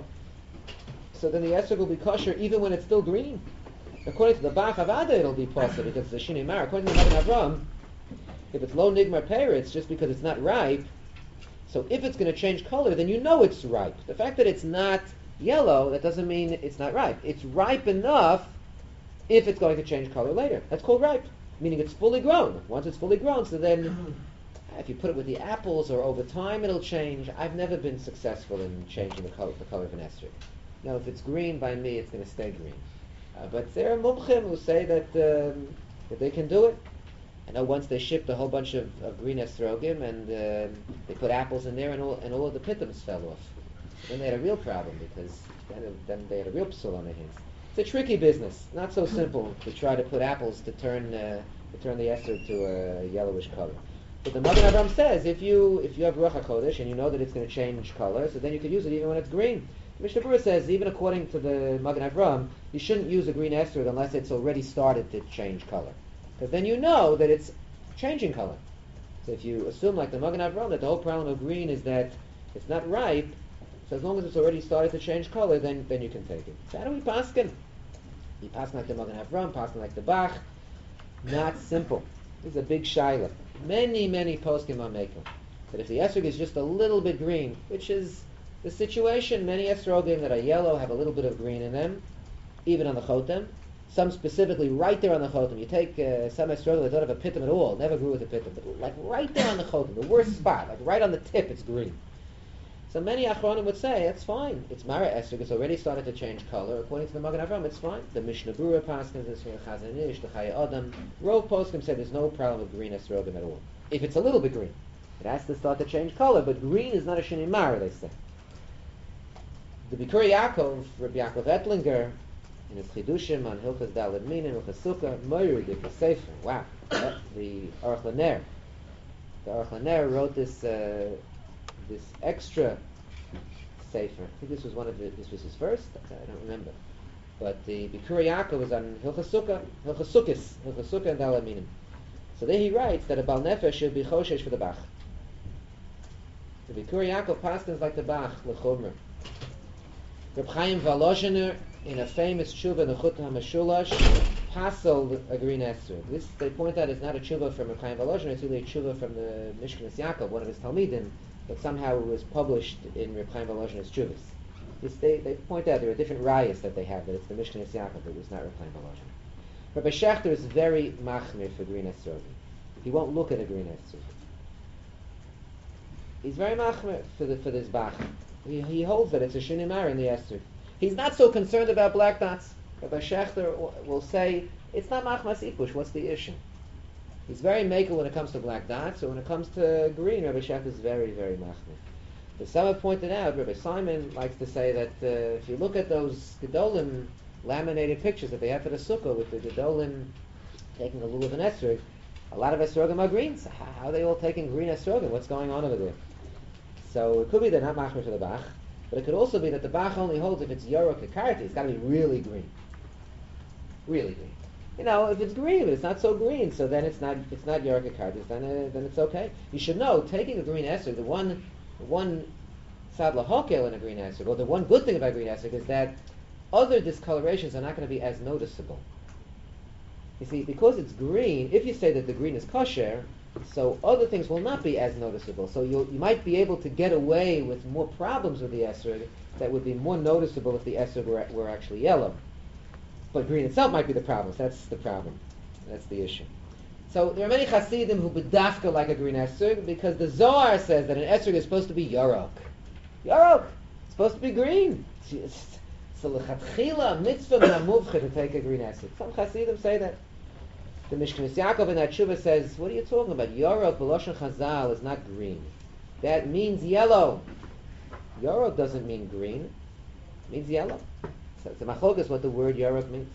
So then the esrog will be kosher even when it's still green. According to the Bach Avada, it'll be puzzle because it's a shinimar. According to the Magen Avram, if it's low nigmar pera, it's just because it's not ripe. So if it's going to change color, then you know it's ripe. The fact that it's not yellow, that doesn't mean it's not ripe. It's ripe enough if it's going to change color later. That's called ripe, meaning it's fully grown. Once it's fully grown, so then if you put it with the apples or over time, it'll change. I've never been successful in changing the color of an esrog. Now, if it's green, by me, it's going to stay green. But there are mumchim who say that they can do it. I know once they shipped a whole bunch of green esrogim and they put apples in there and all of the pitums fell off. Then they had a real problem because then they had a real psul on their hands. It's a tricky business. Not so simple to try to put apples to turn the esrog to a yellowish color. But the Magen Avram says if you have Ruach HaKodesh and you know that it's going to change color, so then you could use it even when it's green. Mishnah Berurah says even according to the Magen Avram, you shouldn't use a green esrog unless it's already started to change color. Because then you know that it's changing color. So if you assume, like the Magen Avram, that the whole problem of green is that it's not ripe, so as long as it's already started to change color, then you can take it. So how do we paskin? You paskin like the Magen Avram, paskin like the Bach. Not simple. This is a big shaila. Many poskim are making that if the esrog is just a little bit green, which is the situation, many esrogim that are yellow have a little bit of green in them, even on the chotem. Some specifically right there on the chotem. You take some esrogim that don't have a pitum at all, never grew with a pitum, but like right there on the chotem, the worst spot, like right on the tip, it's green. So many achronim would say, it's fine. It's Mara esrog, it's already started to change color. According to the Magen Avram, it's fine. The Mishnah Berurah paskins this from Chazon Ish, the Chayei Adam. Rov poskim said there's no problem with green esrogim at all. If it's a little bit green. It has to start to change color, but green is not a shinimara, they say. The Bikur Yaakov, Rabbi Yaakov Ettlinger, in his Chidushim on Hilchas Daled Minim, Hilchas Sukkah, Moiri, the Sefer. Wow. The Aruch LaNer. The Aruch LaNer wrote this extra Sefer. I think this was his first? I don't remember. But the Bikur Yaakov was on Hilchas Sukkah and Daled Minim. So there he writes that a Bal Nefesh should be Choshesh for the Bach. The Bikur Yaakov paskins like the Bach, L'chumra. Reb Chaim Volozhiner, in a famous tshuva, Nechut HaMeshulash, pasaled a green esrog. This, they point out, is not a tshuva from Reb Chaim Volozhiner, it's really a tshuva from the Mishkanas Yaakov, one of his Talmidim, but somehow it was published in Reb Chaim Volozhiner's tshuvas. They point out there are different rayas that they have, that it's the Mishkanas Yaakov, it was not Reb Chaim Volozhiner. Rabbi Shechter is very machmir for green esrog. He won't look at a green esrog. He's very machmer for this bach. He holds that it's a shinimar in the esrog. He's not so concerned about black dots. Rabbi Schechter will say, it's not machmas ipush, what's the issue? He's very maker when it comes to black dots, so when it comes to green, Rabbi Schechter is very, very machmer. The Sama pointed out, Rabbi Simon likes to say that if you look at those Gedolim laminated pictures that they have for the Sukkah with the Gedolim taking a lulav and esrog, a lot of esrogim are green. So how are they all taking green esrogim? What's going on over there? So it could be they're not machmer for the Bach, but it could also be that the Bach only holds if it's Yorok Akarti, it's got to be really green. Really green. You know, if it's green, but it's not so green, so then it's not Yorok Akarti, then it's okay. You should know, taking a green esrog, the one sadla hokel in a green esrog, or the one good thing about green esrog is that other discolorations are not going to be as noticeable. You see, because it's green, if you say that the green is kosher, so other things will not be as noticeable. So you might be able to get away with more problems with the esrog that would be more noticeable if the esrog were actually yellow. But green itself might be the problem. That's the problem. That's the issue. So there are many Hasidim who bedafka like a green esrog because the Zohar says that an esrog is supposed to be yarok. Yarok! It's supposed to be green. So l'chatchila mitzvah minamuvcha to take a green esrog. Some Hasidim say that. The Mishknis Yaakov in that Shuvah says, what are you talking about? Yarok b'loshen Chazal is not green. That means yellow. Yarok doesn't mean green. It means yellow. So it's a machlokas what the word yarok means.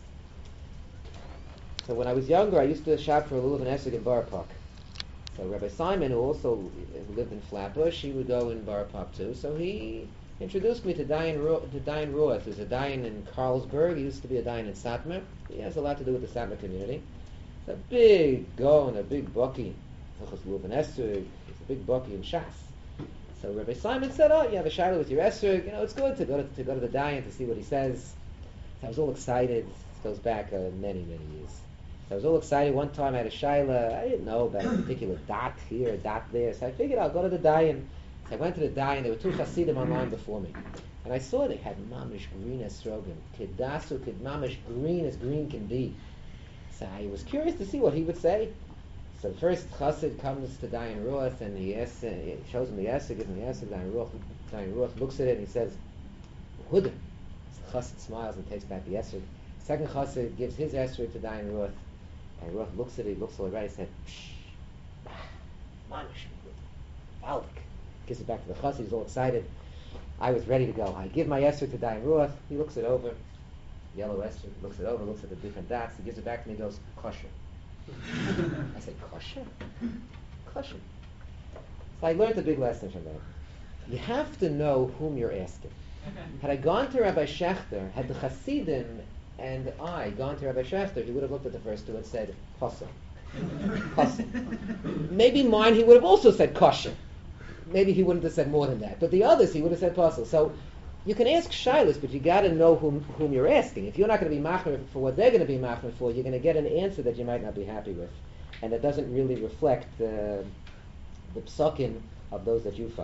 So when I was younger, I used to shop for a lulav and esrog in Borough Park. So Rabbi Simon, who also lived in Flatbush, he would go in Borough Park too. So he introduced me to Dayan Roth, who's a Dayan in Carlsberg. He used to be a Dayan in Satmar. He has a lot to do with the Satmar community. It's a big Gaon, a big Baki. He's a big Baki in Shas. So Rabbi Simon said, "Oh, you have a shayla with your esrog. You know, it's good to go to the Dayan to see what he says." So I was all excited. This goes back many years. So I was all excited. One time I had a shayla. I didn't know about a particular dot here, a dot there. So I figured I'll go to the Dayan. So I went to the Dayan. There were two Hasidim online before me, and I saw they had mamish green esrogim. Kedasu kid mamish green as green can be. So I was curious to see what he would say. So the first chassid comes to Dayan Roth and he shows him the esrog, gives him the esrog. Dayan Roth looks at it and he says, "Huda." So the chassid smiles and takes back the esrog. Second chassid gives his esrog to Dayan Roth. And Roth looks at it, he looks all right, he said, "Psh, manish, valdik." Gives it back to the chassid, he's all excited. I was ready to go. I give my esrog to Dayan Roth. He looks it over. Yellow esrog, looks it over, looks at the different dots, he gives it back to me, he goes, "Kosher." I said, "Kosher? Kosher." So I learned a big lesson from that. You have to know whom you're asking. Had I gone to Rabbi Schechter, had the Hasidim and I gone to Rabbi Schechter, he would have looked at the first two and said, "Kosher." Kosher. Maybe mine, he would have also said kosher. Maybe he wouldn't have said more than that. But the others, he would have said kosher. So you can ask shilas, but you got to know whom you're asking. If you're not going to be machmer for what they're going to be machmer for, you're going to get an answer that you might not be happy with, and that doesn't really reflect the psukim of those that you follow.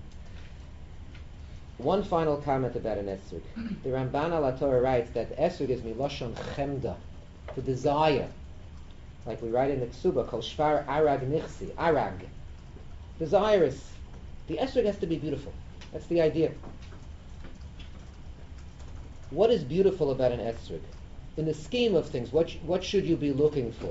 One final comment about an esrog. The Ramban al Torah writes that esrog is miloshon chemda, to desire, like we write in the Ksuba, kol shvar arag nichsi, arag, desirous. The esrog has to be beautiful. That's the idea. What is beautiful about an esrog? In the scheme of things, what should you be looking for?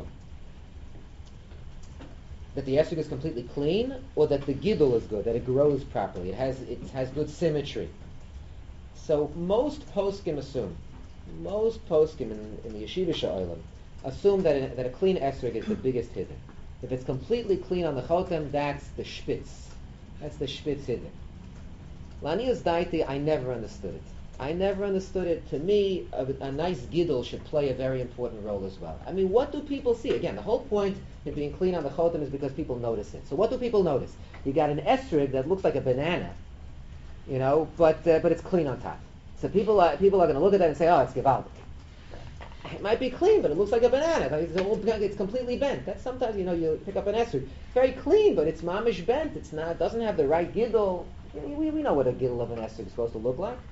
That the esrog is completely clean, or that the gidul is good, that it grows properly, it has good symmetry. So most poskim in the Yeshiva Sha'olam assume that a clean esrog is the biggest hidden. If it's completely clean on the chotem, that's the shpitz. That's the shpitz hidden. Lanius daiti, I never understood it. To me, a nice gidul should play a very important role as well. I mean, what do people see? Again, the whole point of being clean on the chotem is because people notice it. So what do people notice? You got an esrog that looks like a banana, but it's clean on top. So people are going to look at that and say, "Oh, it's gevaldik." It might be clean, but it looks like a banana. It's completely bent. That's sometimes, you pick up an esrog, very clean, but it's mamish bent. It doesn't have the right gidul. We know what a gidul of an esrog is supposed to look like.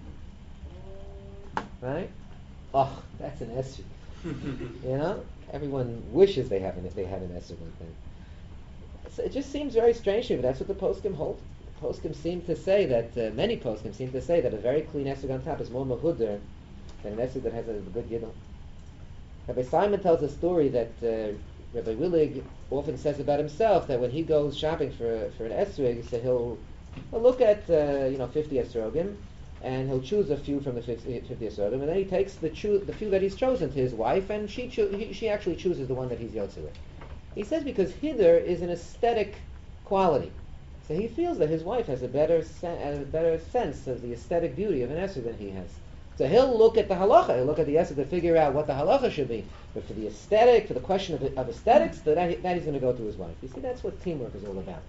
Right? Oh, that's an esrog. Everyone wishes they have an esrog like that. So it just seems very strange to me, but that's what the poskim hold. poskim seem to say that many poskim seem to say that a very clean esrog on top is more mahudr than an esrog that has a good gidul. Rabbi Simon tells a story that Rabbi Willig often says about himself that when he goes shopping for an esrog, so he'll look at 50 esrogim, and he'll choose a few from the 50 esrogim, and then he takes the few that he's chosen to his wife, and she actually chooses the one that he's yotze with. He says because hider is an aesthetic quality, so he feels that his wife has a better sense of the aesthetic beauty of an esrog than he has. So he'll look at the halacha, he'll look at the esrog to figure out what the halacha should be. But for the aesthetic, for the question of aesthetics, that he's going to go to his wife. You see, that's what teamwork is all about.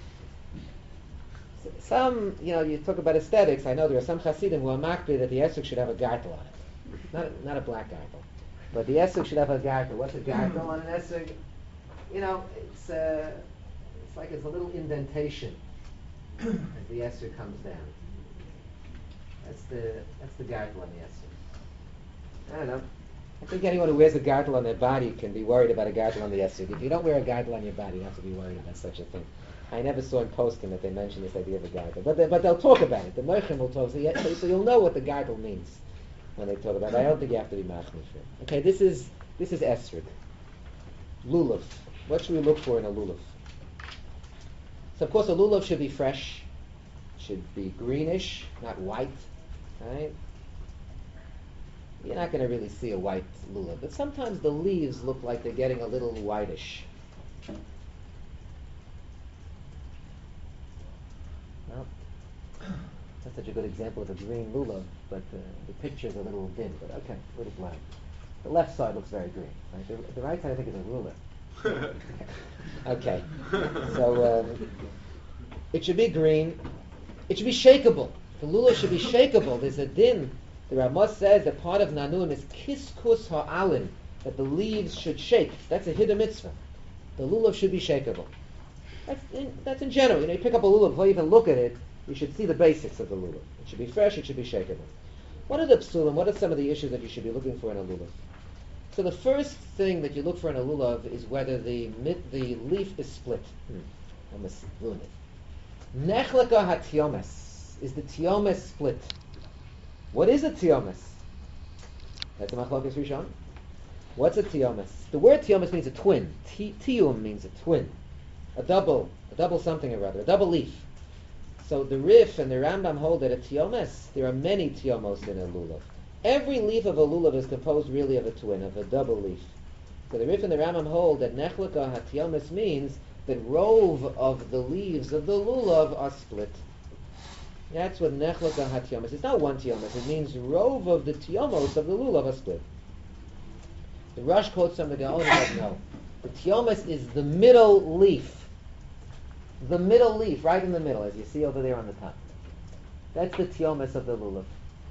Some, you talk about aesthetics. I know there are some Hasidim who are makbid that the esrog should have a gartel on it, not a black gartel, but the esrog should have a gartel. What's a gartel on an esrog? It's like it's a little indentation as the esrog comes down. That's the gartel on the esrog. I don't know. I think anyone who wears a gartel on their body can be worried about a gartel on the esrog. If you don't wear a gartel on your body, you don't have to be worried about such a thing. I never saw in posting that they mentioned this idea of a gartel, but they'll talk about it. The Moichem will talk, so you'll know what the gartel means when they talk about it. I don't think you have to be machmir for it. Okay, this is esrog. Lulav. What should we look for in a lulav? So of course a lulav should be fresh, should be greenish, not white, right? You're not going to really see a white lulav, but sometimes the leaves look like they're getting a little whitish. Well, that's such a good example of a green lulav, but the picture's a little dim, but okay, a little black. The left side looks very green, right? The right side I think is a ruler. Okay, so it should be green. It should be shakeable. The lulav should be shakeable. There's a din. The Ramos says that part of Nanun is kiskus ha'alin, that the leaves should shake. That's a hiddur mitzvah. The lulav should be shakeable. That's in general. You pick up a lulav, before you even look at it, you should see the basics of the lulav. It should be fresh, it should be shakeable. What are the psulim? What are some of the issues that you should be looking for in a lulav? So the first thing that you look for in a lulav is whether the leaf is split. I almost ruined it. Nechleka hatiomes. Is the tiomes split? What is a tiomes? That's a machlokes rishon. What's a tiomes? The word tiomes means a twin. Tium means a twin. A double something or other, a double leaf. So the Rif and the Rambam hold that a tiomes, there are many tiomos in a lulav. Every leaf of a lulav is composed really of a twin, of a double leaf. So the Rif and the Rambam hold that nechleka hatiomes means that rove of the leaves of the lulav are split. That's what nechleka hatiomes. It's not one tiomes. It means rove of the tiomos of the lulav are split. The Rush quotes from the Gaon and says no. The tiomes is the middle leaf. The middle leaf, right in the middle, as you see over there on the top. That's the tiomes of the lulav.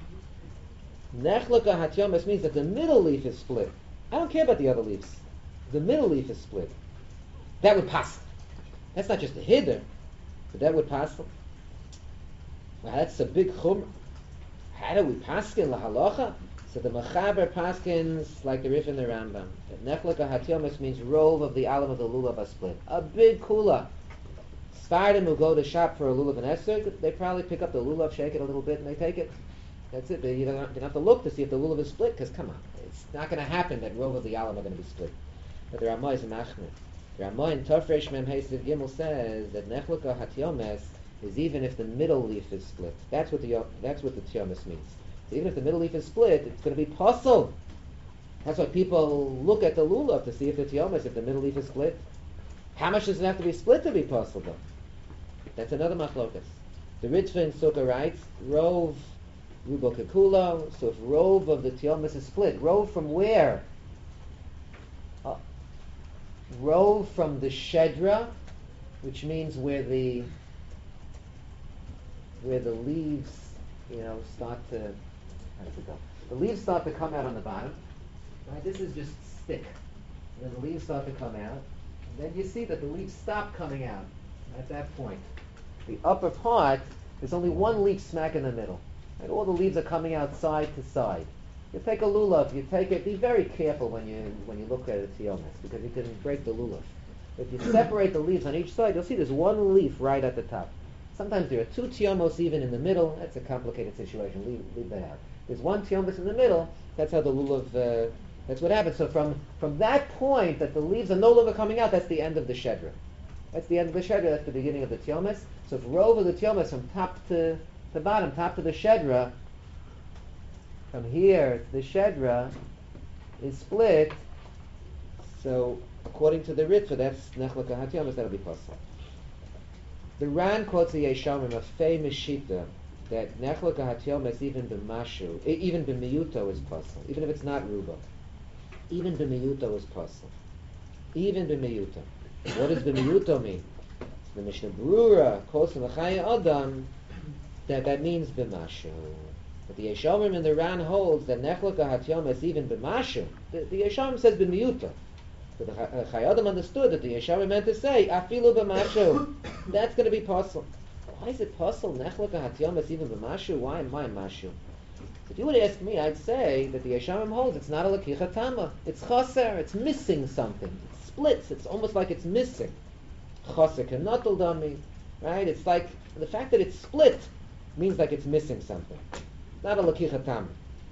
Nechleka hatiomes means that the middle leaf is split. I don't care about the other leaves. The middle leaf is split. That would pass. That's not just a hiddur, but that would pass. Well, that's a big chumrah. How do we paskin lahalacha? So the Mechaber paskins like the Rif and the Rambam. That nechleka hatiomes means rove of the alam of the lulav are split. A big kula. Sfardim who go to shop for a lulav and esrog, they probably pick up the lulav, shake it a little bit, and they take it. That's it. They don't have to look to see if the lulav is split, because come on, it's not going to happen that rove of the alam are going to be split. But the Ramah is a machmir. The Ramah in Tofresh Mem Hesiv Gimel says that nechleka hatiomes is even if the middle leaf is split. That's what the tiomes means. So even if the middle leaf is split, it's going to be possible. That's why people look at the lulav to see if the tiomes, if the middle leaf is split. How much does it have to be split to be possible? That's another machlokas. The Ritva in Sukkah writes, rove rubo kekulo. So if rove of the tiomes is split, rove from where? Rove from the shedra, which means where the leaves, start to, how does it go? The leaves start to come out on the bottom. Right? This is just stick. And then the leaves start to come out. And then you see that the leaves stop coming out at that point. The upper part, there's only one leaf smack in the middle. And all the leaves are coming out side to side. You take a lulav, be very careful when you look at a tiomes, because you can break the lulav. If you separate the leaves on each side, you'll see there's one leaf right at the top. Sometimes there are two tiyomos even in the middle. That's a complicated situation. Leave that out. There's one tiyomos in the middle. That's how the lulav. That's what happens. So from that point that the leaves are no longer coming out, that's the end of the shedra. That's the end of the shedra. That's the beginning of the tiomas. So if rove of the tiomas from top to bottom, top to the shedra, from here to the shedra is split. So according to the Ritva, that's nechlaka hatiomas. That'll be possible. The Ran quotes the Yeshamim, a famous shita, that nechlaka hatiomas even b'mashu, even b'miyuto is possible, even if it's not ruba. Even b'miyuto is possible. Even b'miyuto. What does b'miyuto mean? The Mishnah Brura quotes from the Chaya Adam that means b'mashu. But the Yeshamim and the Ran holds that nechlaka hatiomas even b'mashu. The Yeshamim says b'miyuto. But the Chaya Adam understood that the Yeshamim meant to say afilu b'mashu. That's going to be possible. Why is it possible? Nechlaka hatiomas even b'mashu. Why mashu? If you would ask me, I'd say that the Yeshamim holds it's not a lakicha tama. It's chaser. It's missing something. It splits. It's almost like it's missing. Chaser kenotel dami, right? It's like the fact that it's split means like it's missing something. Not a lakicha tama.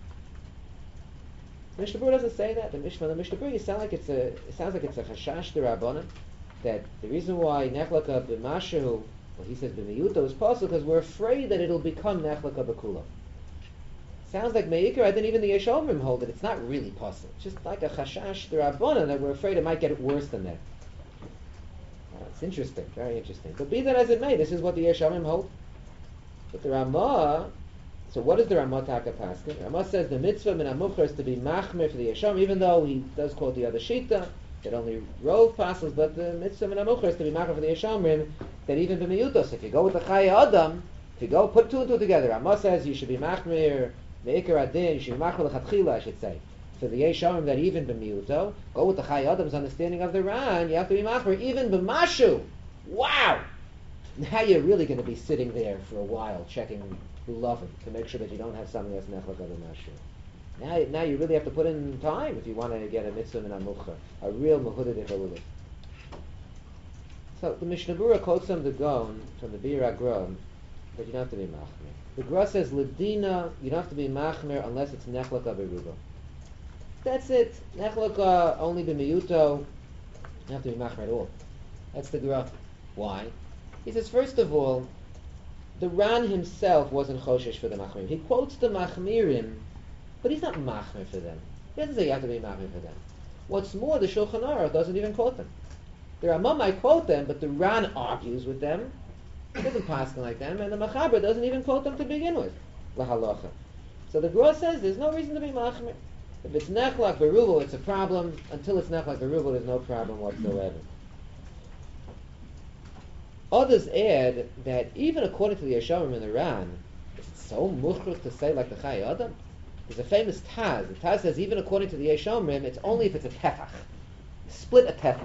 Mishnah Berurah doesn't say that. The Mishnah Berurah it sounds like it's a chashash d'Rabbanan that the reason why nechlaka b'mashu, well, he says b'miyuto is possible because we're afraid that it'll become nechlaka b'kula. Sounds like meikar. I think even the Yeshavim hold it. It's not really possible. It's just like a chashash d'Rabbanan that we're afraid it might get worse than that. It's interesting, very interesting. But be that as it may, this is what the Yeshavim hold. But the Ramah, so what is the Ramah Taka Paskin? The Ramah says the mitzvah min hamuchar is to be machmer for the Yeshavim, even though he does quote the other shita that only rove passes, but the mitzvah min hamuchar is to be machmer for the Yeshavim that even b'miyutos, if you go with the Chaya Adam, if you go put two and two together, Ramah says you should be machmer meikar adin, you should be machmer l'chatchila, I should say. For the Yeshavim that even b'miyuto, go with the Chaya Adam's understanding of the Ran, you have to be machmer even b'mashu. Wow! Now you're really going to be sitting there for a while checking Lulavim to make sure that you don't have something that's nechlaka b'mashu. Now you really have to put in time if you want to get a mitzvah min hamuchar, a real mehudadik lulav. So the Mishnah Berurah quotes from the Gon, from the Bir Agron, that you don't have to be machmer. The Gra says Ladina, you don't have to be machmer unless it's nechlaka b'ruba. That's it. Nechlaka only b'miyuto. You don't have to be machmer at all. That's the Gra. Why? He says, first of all, the Ran himself wasn't choshesh for the machmirim. He quotes the machmirim, but he's not machmer for them. He doesn't say you have to be machmer for them. What's more, the Shulchan Aruch doesn't even quote them. The Ramah might quote them, but the Ran argues with them. He doesn't pass them like them, and the Machaber doesn't even quote them to begin with. Lahalacha. So the Gra says there's no reason to be machmer. If it's nechlak beruval, it's a problem. Until it's nechlak beruval, there's no problem whatsoever. Others add that even according to the Yeshavim and the Ran, is it so muchruch to say like the Chaya Adam? There's a famous Taz. The Taz says even according to the Yeshavim, it's only if it's a tefach. Split a tefach.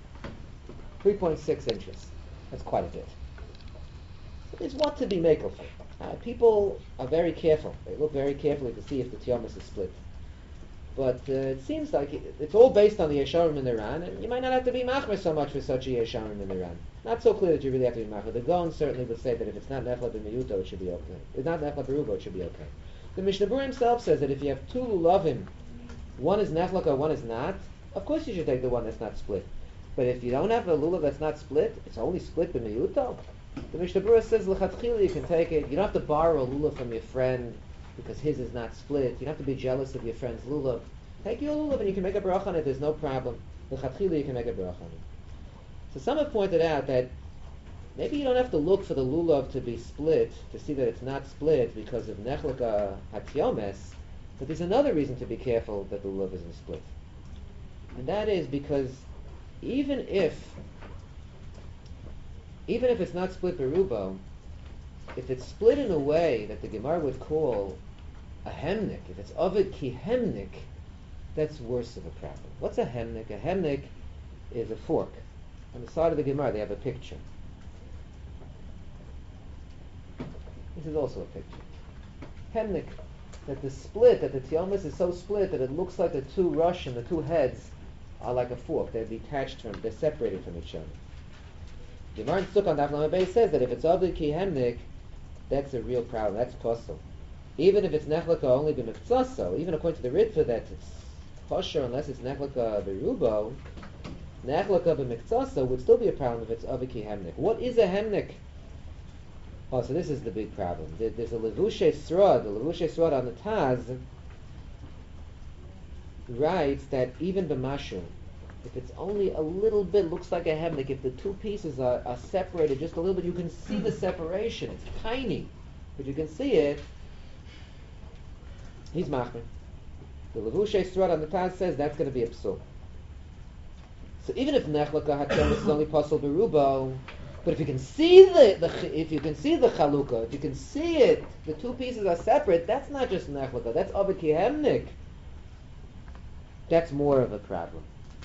3.6 inches. That's quite a bit. So it's what to be makel for. People are very careful. They look very carefully to see if the tiyomas is split. But it seems like it's all based on the Yeshavim and the Ran, and you might not have to be machmer so much for such a Yeshavim and the Ran. Not so clear that you really have to be machmer. The Gon certainly would say that if it's not nefla b'miyuto, it should be okay. If it's not nefla b'rubo, it should be okay. The Mishnah Berurah himself says that if you have two lulavim, one is neflaka, one is not, of course you should take the one that's not split. But if you don't have a lulav that's not split, it's only split b'miyuto. The Mishnah Berurah says l'chatchila you can take it. You don't have to borrow a lulav from your friend because his is not split. You don't have to be jealous of your friend's lulav. Take your lulav and you can make a bracha on it. There's no problem. L'chatchila you can make a bracha on it. So some have pointed out that maybe you don't have to look for the lulav to be split to see that it's not split because of nechlaka hatyomes, but there's another reason to be careful that the lulav isn't split. And that is because even if it's not split berubo, if it's split in a way that the Gemara would call a hemnik, if it's ovid ki hemnik, that's worse of a problem. What's a hemnik? A hemnik is a fork. On the side of the Gemara they have a picture. This is also a picture. Hemnik, that the split, that the tiyomas is so split that it looks like the two rush and the two heads are like a fork. They're detached from, they're separated from each other. Gemara in Sukkah Daf Lamed Beis says that if it's Avik Ki Hemnik, that's a real problem. That's possible. Even if it's Nechlaka only b'miktsasa, even according to the Ritva that it's kosher unless it's Nechlaka b'rubo, Nechlaka b'miktsasa would still be a problem if it's Avik Ki Hemnik. What is a Hemnik? Oh, so this is the big problem. There's a Levushe Srod. The Levushe Srod on the Taz writes that even b'mashu, if it's only a little bit, looks like a hemnik, if the two pieces are separated just a little bit, you can see the separation. It's tiny, but you can see it. He's machmer. The Levushe Srod on the Taz says that's going to be a psul. So even if nechlaka hatzelis is only possible berubo, but if you can see the chalukah, if you can see it, the two pieces are separate. That's not just nechlaka. That's avik ki hemnik. That's more of a problem.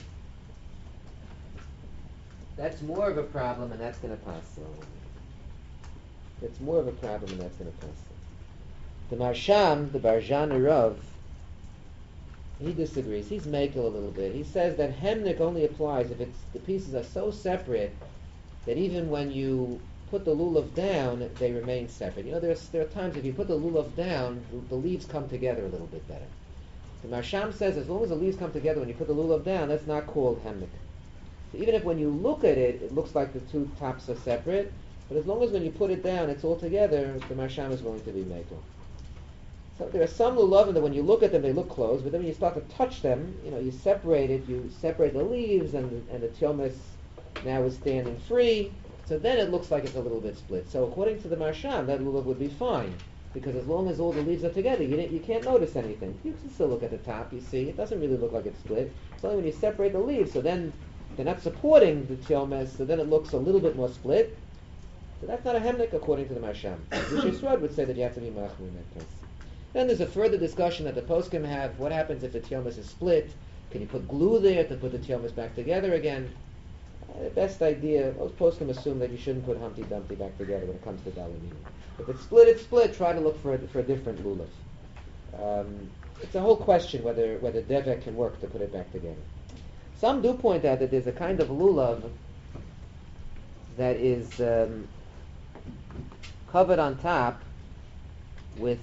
That's more of a problem, and that's going to pass. That's more of a problem, and that's going to pass. The Marsham, the Barjan Rav, he disagrees. He's makel a little bit. He says that hemnik only applies if it's the pieces are so separate that even when you put the lulav down, they remain separate. You know, there are times if you put the lulav down, the leaves come together a little bit better. The Marsham says as long as the leaves come together when you put the lulav down, that's not called hemnik. So even if when you look at it, it looks like the two tops are separate, but as long as when you put it down, it's all together, the Marsham is going to be makel. So there are some lulavim that when you look at them, they look close, but then when you start to touch them, you separate it, you separate the leaves, and the tyomis now is standing free, so then it looks like it's a little bit split. So according to the Marsham, that lulav would be fine, because as long as all the leaves are together, you can't notice anything. You can still look at the top, you see, it doesn't really look like it's split. It's only when you separate the leaves, so then they're not supporting the tyomis, so then it looks a little bit more split. So that's not a hemnik according to the Marsham. Rishay Srod would say that you have to be machmir in that case. Then there's a further discussion that the poskim have. What happens if the tyomis is split? Can you put glue there to put the tyomis back together again? The best idea, most poskim assume that you shouldn't put Humpty Dumpty back together when it comes to dalamini. If it's split, it's split. Try to look for a different lulav. It's a whole question whether devek can work to put it back together. Some do point out that there's a kind of lulav that is covered on top with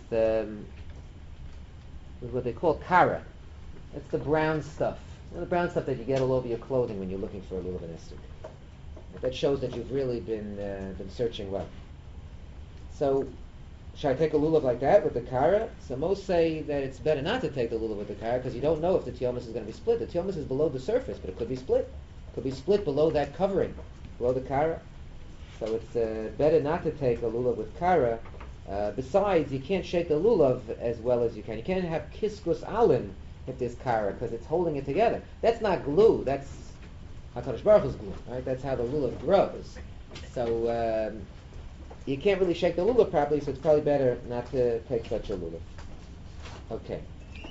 what they call kara. It's the brown stuff. The brown stuff that you get all over your clothing when you're looking for a lulav and esrog. That shows that you've really been searching well. So, should I take a lulav like that with the kara? So most say that it's better not to take the lulav with the kara because you don't know if the tyomis is going to be split. The tyomis is below the surface, but it could be split. It could be split below that covering, below the kara. So it's better not to take a lulav with kara. Besides, you can't shake the lulav as well as you can. You can't have kiskus alim if there's kara because it's holding it together. That's not glue. That's HaKadosh Baruch Hu's glue, right? That's how the lulav grows. So you can't really shake the lulav properly, so it's probably better not to take such a lulav. Okay.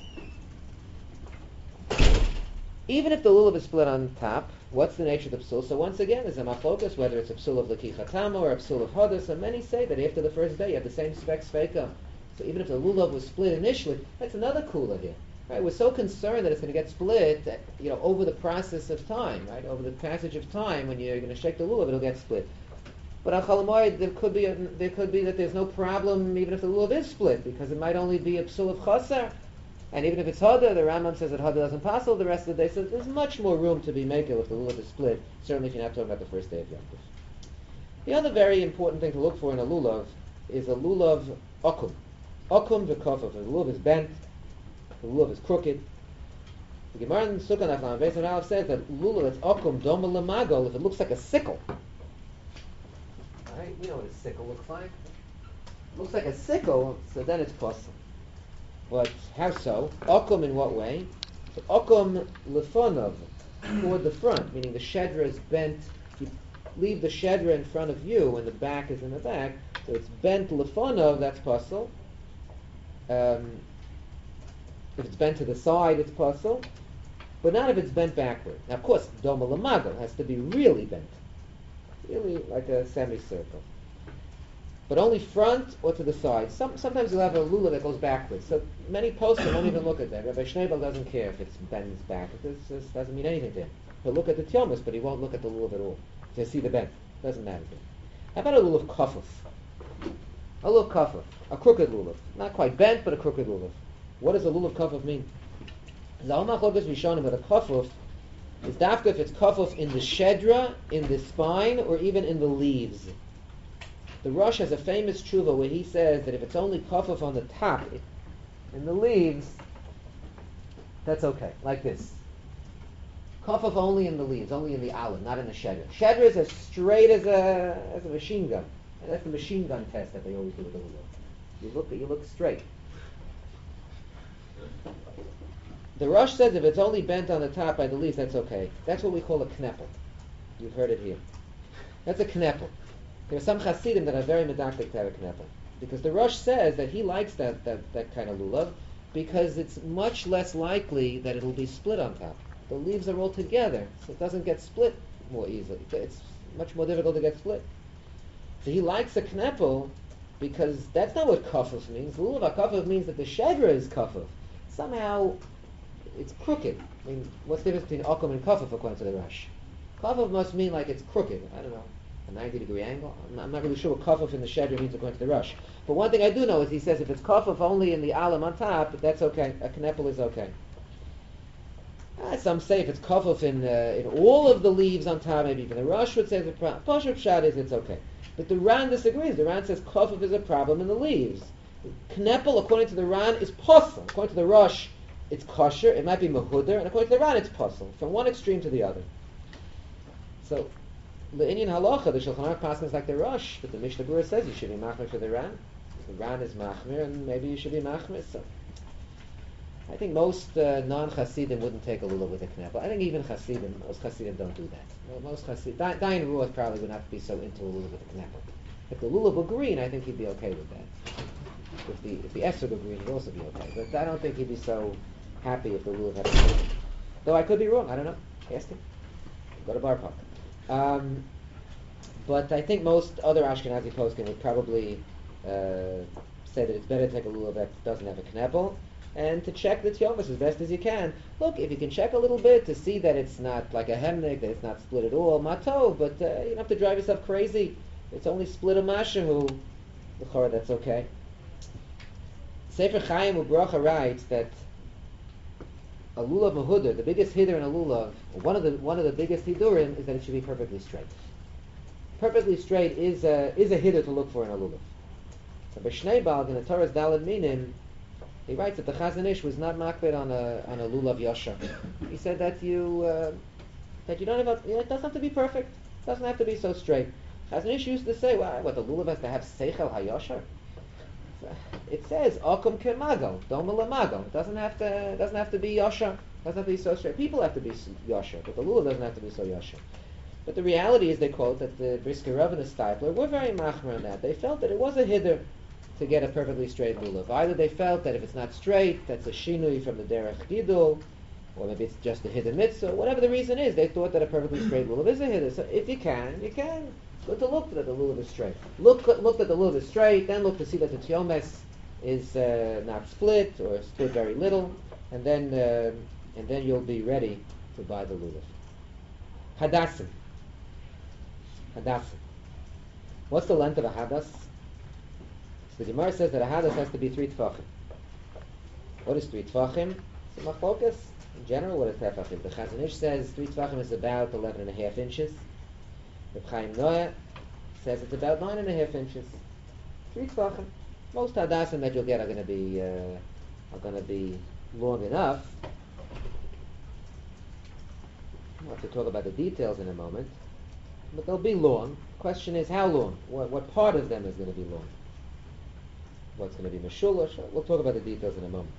Even if the lulav is split on top, what's the nature of the psul? So once again, there's a machlokas, whether it's a psul of lekichatama or a psul of hodas, and many say that after the first day you have the same spek sveika. So even if the lulav was split initially, that's another kula here. Right? We're so concerned that it's going to get split, that, over the process of time, right? Over the passage of time, when you're going to shake the lulav, it'll get split. But on Cholamoid, there could be that there's no problem even if the lulav is split, because it might only be a psul of chasar. And even if it's Hada, the Rambam says that Hada doesn't passel the rest of the day, so there's much more room to be makel if the lulav is split, certainly if you're not talking about the first day of Yom Tov. The other very important thing to look for in a lulav is a lulav okum. Okum v'kofav. The lulav is bent, the lulav is crooked. The Gemara in Sukkah Daf Lamed Beis Aleph says that lulav that's okum doma lemagol, if it looks like a sickle. Right? You know what a sickle looks like. It looks like a sickle, so then it's possible. But how so? Okum in what way? So okum lefonov, toward the front, meaning the shedra is bent. You leave the shedra in front of you, and the back is in the back. So it's bent lefonov. That's possible. If it's bent to the side, it's possible. But not if it's bent backward. Now, of course, doma lamago has to be really bent, really like a semicircle. But only front or to the side. Sometimes you'll have a lulav that goes backwards. So many poskim don't even look at that. Rabbi Schneebel doesn't care if it's bends back. It just doesn't mean anything to him. He'll look at the tyomis, but he won't look at the lulav at all. To see the bend. Doesn't matter. How about a lulav kafuf? A lulav kafuf, a crooked lulav, not quite bent, but a crooked lulav. What does a lulav kafuf mean? Zalmach lokas rishonim, but a kafuf is dafka if it's kafuf in the shedra, in the spine, or even in the leaves. The Rosh has a famous tshuva where he says that if it's only kafuf on the top, in the leaves, that's okay. Like this. Kafuf only in the leaves, only in the alim, not in the shedra. Shedra is as straight as a machine gun. And that's the machine gun test that they always do with the lulav. You look straight. The Rosh says if it's only bent on the top by the leaves, that's okay. That's what we call a kneppel. You've heard it here. That's a kneppel. There are some Hasidim that are very medactic to have a kneppel. Because the Rosh says that he likes that kind of lulav because it's much less likely that it'll be split on top. The leaves are all together, so it doesn't get split more easily. It's much more difficult to get split. So he likes a kneppel because that's not what kafuf means. Lulav kafuf means that the shedra is kafuf. Somehow it's crooked. I mean, what's the difference between akum and kafuf according to the Rosh? Kafuf must mean like it's crooked. I don't know, a 90-degree angle. I'm not really sure what kafuf in the shedra means according to the Rosh. But one thing I do know is he says if it's kafuf only in the alim on top, that's okay. A kneppel is okay. Some say if it's kafuf in all of the leaves on top, maybe even the Rosh would say the Pashup Shad is it's okay. But the Ran disagrees. The Ran says kafuf is a problem in the leaves. Kneppel, according to the Ran, is posel. According to the Rosh, it's kosher. It might be mehuder, and according to the Ran, it's posel. From one extreme to the other. So, the Indian halacha, the Shulchan Aruch passes like the Rosh, but the Mishnah Berurah says you should be machmir for the Ran. The Ran is machmir, and maybe you should be machmir. So, I think most non-Hasidim wouldn't take a lulav with a kneppel. I think even Hasidim, most Hasidim don't do that. Most Hasidim, Dayan Ruach probably would not be so into a lulav with a kneppel. If the lulav were green, I think he'd be okay with that. If the esrog were green, he'd also be okay. But I don't think he'd be so happy if the lulav had a kneppel. Though I could be wrong. I don't know. Ask him. Go to Bar Park. But I think most other Ashkenazi poskim would probably say that it's better to take a lulav that doesn't have a kneppel, and to check the tyomas as best as you can. Look, if you can check a little bit to see that it's not like a hemnik, that it's not split at all, matov, but you don't have to drive yourself crazy. It's only split a mashahu. L'chora, that's okay. Sefer Chaim Ubracha writes that a lulav mehuder, the biggest hidur in a lulav, one of the biggest hidurim is that it should be perfectly straight. Perfectly straight is a hidur to look for in a lulav. So B'shnei Balg in the Torah's Daled Minim, he writes that the Chazon Ish was not makbid on a lulav yasher. He said that you don't have it doesn't have to be perfect. It doesn't have to be so straight. Chazon Ish used to say, well, what the lulav has to have seichel hayasher. It says akum kemago, doma lamago. It doesn't have to be yasher. It doesn't have to be so straight. People have to be yasher, but the lulav doesn't have to be so yasher. But the reality is, they quote that the Brisker Rav and the Steipler were very machmer on that. They felt that it was a hidur to get a perfectly straight lulav. Either they felt that if it's not straight, that's a shinui from the derech gidul, or maybe it's just a hidur mitzvah. Whatever the reason is, they thought that a perfectly straight lulav is a hidur. So if you can, you can. Good to look that the lulav is straight. Look that the lulav is straight, then look to see that the tyomes is not split or split very little, and then you'll be ready to buy the lulav. Hadassim. What's the length of a hadas? The Gemara says that a hadas has to be 3 tefachim. What is 3 tefachim? It's a machlokas. In general, what is tefachim? The Chazon Ish says 3 tefachim is about 11.5 inches. The Chaim Noah says it's about 9.5 inches. 3 tefachim. Most hadasim that you'll get are going to be long enough. We'll have to talk about the details in a moment. But they'll be long. The question is how long? What part of them is going to be long? What's going to be meshulash? We'll talk about the details in a moment.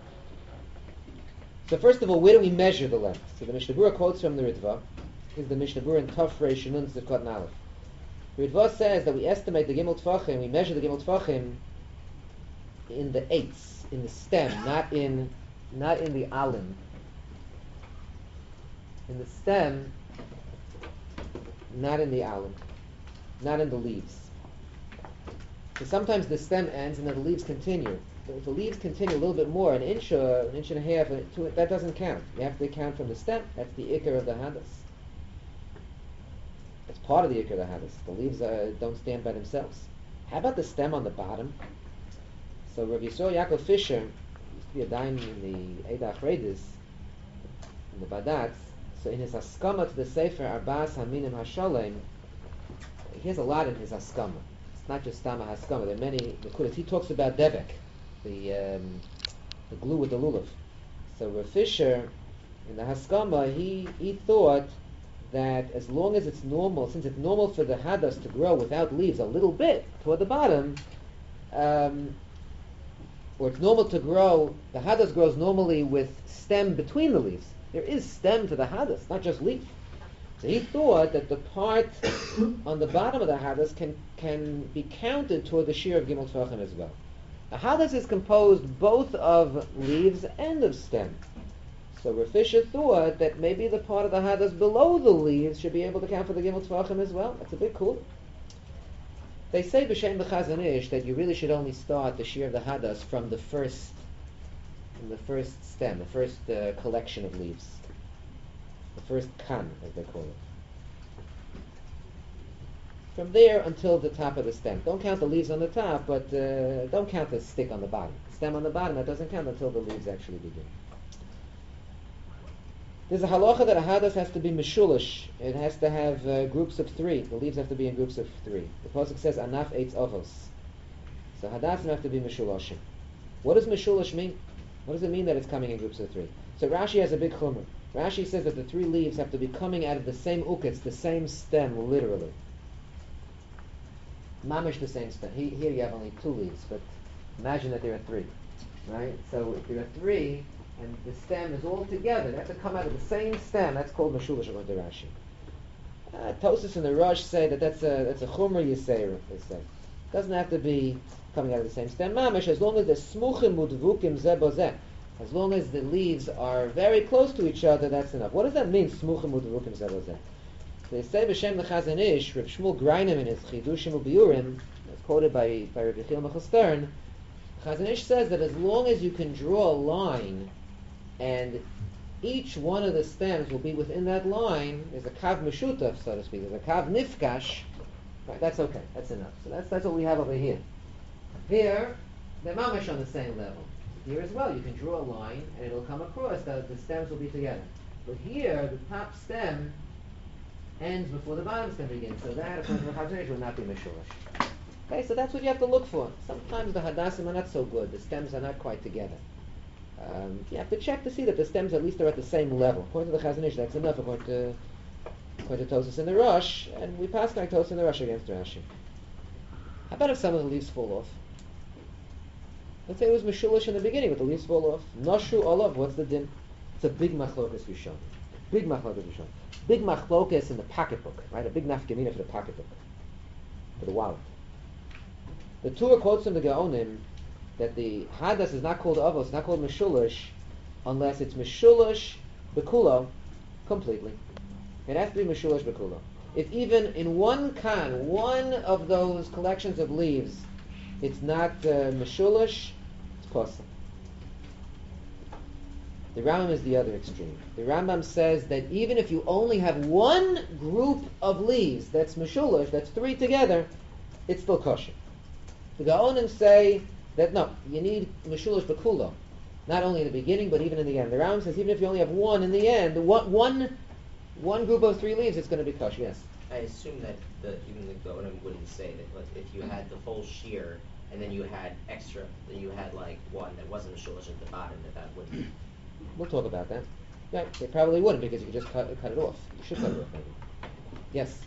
So first of all, where do we measure the length? So the Mishnah Berurah quotes from the Ritva. Is the Mishnah Berurah in Tov Reish Nun Sivkot Aleph. The Ritva says that we estimate the Gimel Tfachim, we measure the Gimel Tfachim in the eighths, in the stem, not in the alim. In the stem, not in the alim, not in the leaves. So sometimes the stem ends and then the leaves continue. So if the leaves continue a little bit more, an inch and a half, that doesn't count. You have to count from the stem. That's the ikar of the hadas. It's part of the Ikar Hadis. The leaves don't stand by themselves. How about the stem on the bottom? So Rav Yisrael Yaakov Fisher used to be a dayan in the Eida Achreidis, in the Badatz. So in his Haskama to the Sefer Arbas Haminim Hashalem, he has a lot in his Haskama. It's not just Stama Haskama. There are many Nekudas. He talks about Devek, the glue with the lulav. So Rav Fisher, in the Haskama, he thought that as long as it's normal, since it's normal for the hadas to grow without leaves a little bit toward the bottom, or it's normal to grow, the hadas grows normally with stem between the leaves. There is stem to the hadas, not just leaf. So he thought that the part on the bottom of the hadas can be counted toward the shear of Gimel Tvachim as well. The hadas is composed both of leaves and of stem. So Rav Fisher thought that maybe the part of the hadas below the leaves should be able to count for the Gimel Tvachim as well. That's a bit cool. They say b'shem b'Chazon Ish that you really should only start the shear of the hadas from the first stem, the first collection of leaves, the first kan, as they call it. From there until the top of the stem. Don't count the leaves on the top, but don't count the stick on the bottom. The stem on the bottom, that doesn't count until the leaves actually begin. There's a halacha that a hadas has to be mishulish. It has to have groups of 3. The leaves have to be in groups of 3. The pasuk says anaf eitz avos. So hadasim have to be mishulashim. What does mishulish mean? What does it mean that it's coming in groups of 3? So Rashi has a big chumrah. Rashi says that the 3 leaves have to be coming out of the same uketz, the same stem, literally. Mamish the same stem. Here you have only 2 leaves, but imagine that there are 3, right? So if there are 3, and the stem is all together, they have to come out of the same stem. That's called Meshulish according to Rashi. Tosas and the Rosh say that that's a Chumra Yisera, they say. It doesn't have to be coming out of the same stem. Mamish, as long as the Smuchim Udvukim Zeh Bozeh, as long as the leaves are very close to each other, that's enough. What does that mean, Smuchim Udvukim Zeh Bozeh? They say B'Shem L'Chazon Ish, Reb Shmuel Greinem in his Chidushim U'Biurim, as quoted by Reb Yechiel Michal Stern, Chazon Ish says that as long as you can draw a line and each one of the stems will be within that line, there's a kav meshutaf, so to speak, there's a kav nifkash, right, that's okay, that's enough. So that's what we have over here. Here, they're mamash on the same level. Here as well, you can draw a line and it'll come across, the stems will be together. But here, the top stem ends before the bottom stem begins, so that, according to the Chazon Ish, will not be meshulash. Okay, so that's what you have to look for. Sometimes the hadasim are not so good, the stems are not quite together. You have to check to see that the stems at least are at the same level. According to the Chazon Ish, that's enough. According to Tosas and the Rosh, and we pass like Tosas and the Rosh against Rashi. How about if some of the leaves fall off? Let's say it was Meshulish in the beginning, but the leaves fall off. Noshu olav, what's the din? It's a big machlokas Rishon. Big machlokas Rishon. Big machlokas in the pocketbook, right? A big nafkamina for the pocketbook, for the wallet. The Torah quotes from the Gaonim that the hadas is not called avos, it's not called meshulish, unless it's meshulish bekulo completely. It has to be meshulish bekulo. If even in one kan, one of those collections of leaves, it's not meshulish, it's possible. The Rambam is the other extreme. The Rambam says that even if you only have one group of leaves that's meshulish, that's 3 together, it's still kosher. The Gaonim say that no, you need meshulish bekulo, not only in the beginning but even in the end. The Rambam says even if you only have one in the end, one group of 3 leaves, it's going to be kosher. Yes. I assume that even the Gaonim wouldn't say that if you had the whole shear and then you had extra, then you had like one that wasn't meshulish at the bottom, that wouldn't. We'll talk about that. Yeah, they probably wouldn't because you could just cut it off. You should cut it off maybe. Yes.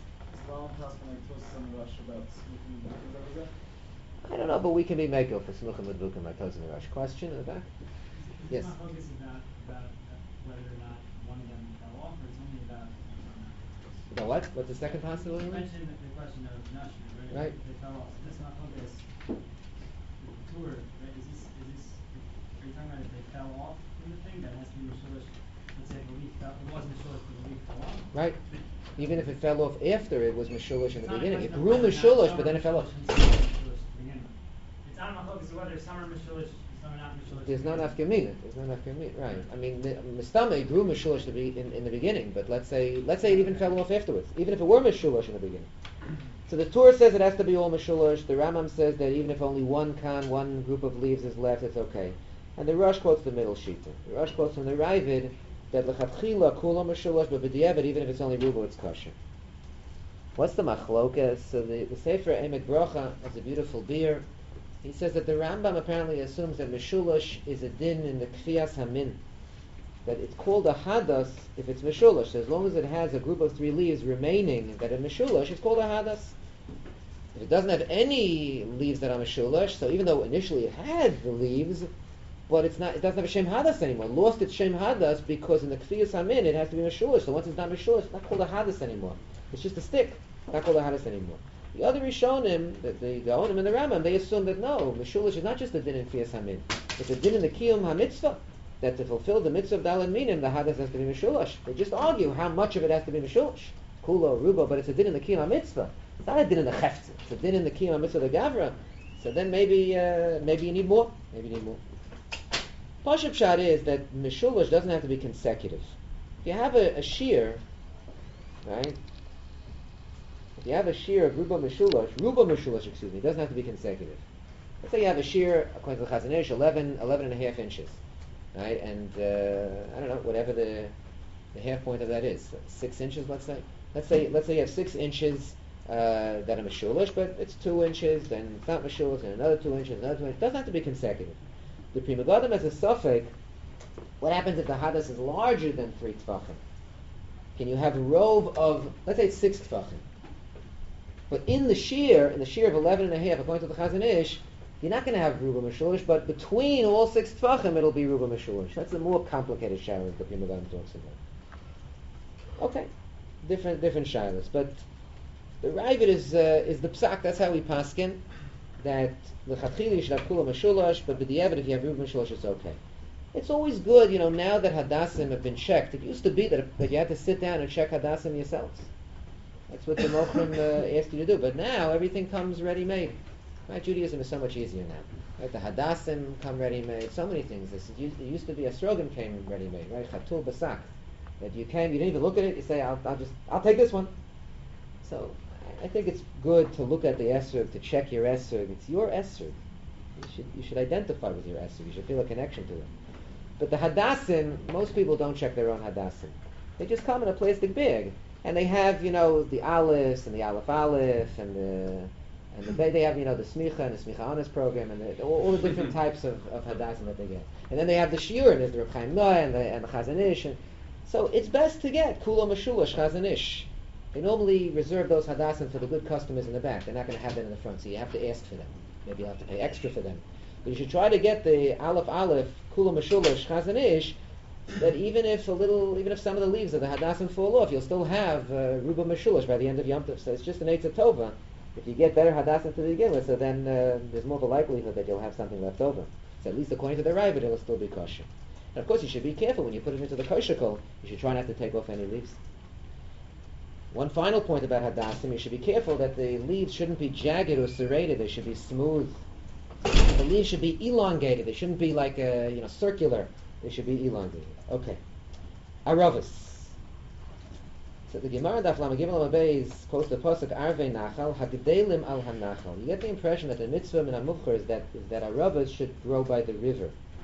I don't know, but we can be makel for Smuchim Udvukim like Tosas and the Rosh. Question in the back? Yes. It's not focused about whether or not one of them fell off, or it's only about What? What's the second possibility? You mentioned the question of Nashim, Right. They fell off. So this not focus the tour, right? Is this are you talking about if they fell off from the thing that has to be Meshulish? Let's say if a leaf fell, it wasn't Meshulish, but the leaf fell off. Right. Even if it fell off after it was meshulish in the It's not a beginning. It question of grew whether or not meshulish, some but then are it fell off. Meshulish and some are Meshulish to begin with. It's not a focus of whether some are Meshulish, Some are not Mishulish. There's no nafkamina. Right. I mean, Mistama grew Mishulish to be in the beginning, but let's say it even fell off afterwards, even if it were Mishulish in the beginning. So the Torah says it has to be all Mishulish. The Rambam says that even if only one group of leaves is left, it's okay. And the Rosh quotes the middle shita. The Rosh quotes from the Ravid that lechatchila kula Mishulish, but b'diavad, even if it's only rubo, it's kosher. What's the machlokas? So the Sefer Emek Brocha has a beautiful beer. He says that the Rambam apparently assumes that Mishulish is a din in the Kfiyas Hamin. That it's called a Hadas if it's Mishulish. So as long as it has a group of 3 leaves remaining that are Mishulish, it's called a Hadas. If it doesn't have any leaves that are Mishulish, so even though initially it had the leaves, but it doesn't have a Shem Hadas anymore. It lost its Shem Hadas because in the Kfiyas Hamin it has to be Mishulish. So once it's not Mishulish, it's not called a Hadas anymore. It's just a stick. It's not called a Hadas anymore. The other Rishonim, the Gaonim and the Rambam, they assume that no, Mishulish is not just a din in Kfiyas Hamin. It's a din in the Kiyum HaMitzvah, that to fulfill the mitzvah of Daled Minim, the Hadas has to be Mishulish. They just argue how much of it has to be Mishulish. Kulo, Rubo, but it's a din in the Kiyum HaMitzvah. It's not a din in the Cheftzah. It's a din in the Kiyum HaMitzvah, the Gavra. So then maybe you need more. Pashup Pshat is that Mishulish doesn't have to be consecutive. If you have a shear, right? If you have a shear of Ruba Mishulish, it doesn't have to be consecutive. Let's say you have a shear, according to the Chazon Ish, 11 and a half inches, right? And, I don't know, whatever the half point of that is, 6 inches, let's say. Let's say you have 6 inches that are Mishulish, but it's 2 inches, then it's not Mishulish, and another 2 inches, another 2 inches. It doesn't have to be consecutive. The Pri Megadim has a suffix. What happens if the Hadas is larger than 3 Tfachim? Can you have a rove of, let's say it's 6 Tfachim? But in the shear of 11 and a half, according to the Chazon Ish, you're not going to have Ruba Mishulish, but between all 6 Tfachim, it'll be Ruba Mishulish. That's the more complicated shilas that Pri Megadim talks about. Okay, different shilas, but the Ravid is the psak. That's how we paskin that the Chatchili you should have Kula Mishulish, but b'diavad if you have Ruba Mishulish, it's okay. It's always good, now that Hadassim have been checked. It used to be that you had to sit down and check Hadassim yourselves. That's what the Mochrim asked you to do. But now everything comes ready-made. Right? Judaism is so much easier now. Right? The Hadassim come ready-made. So many things. It used to be a Strogan came ready-made. Right? Chatul Basak. That you didn't even look at it. You say, I'll take this one. So I think it's good to look at the esrog, to check your esrog. It's your esrog. You should identify with your esrog. You should feel a connection to it. But the Hadassim, most people don't check their own Hadassim. They just come in a plastic bag. And they have, the Aleph and the Aleph and they have, the Smicha and the Smicha Honest program and all the different types of Hadassim that they get. And then they have the Shiur, and there's the Reb Chaim Noah and the Chazon Ish. So it's best to get Kula Mishulish Chazon Ish. They normally reserve those Hadassim for the good customers in the back. They're not going to have them in the front, so you have to ask for them. Maybe you'll have to pay extra for them. But you should try to get the Aleph Kula Mishulish Chazon Ish, that even if some of the leaves of the Hadassim fall off, you'll still have Ruba Mishulish by the end of Yom Tov. So it's just an Eitzah Tova. If you get better Hadassim to begin with, so then there's more of a likelihood that you'll have something left over. So at least according to the Ravid, it'll still be kosher. And of course, you should be careful when you put it into the kosher kol. You should try not to take off any leaves. One final point about Hadassim, you should be careful that the leaves shouldn't be jagged or serrated. They should be smooth. The leaves should be elongated. They shouldn't be like circular. They should be elongated. Okay. Aravas. So the Gemara Daf Lamed Gimel Beis quotes the pasuk Arvei Nachal Hagdelim al Hanachal. You get the impression that the mitzvah min Hamuvchar is that Aravas should grow by the river.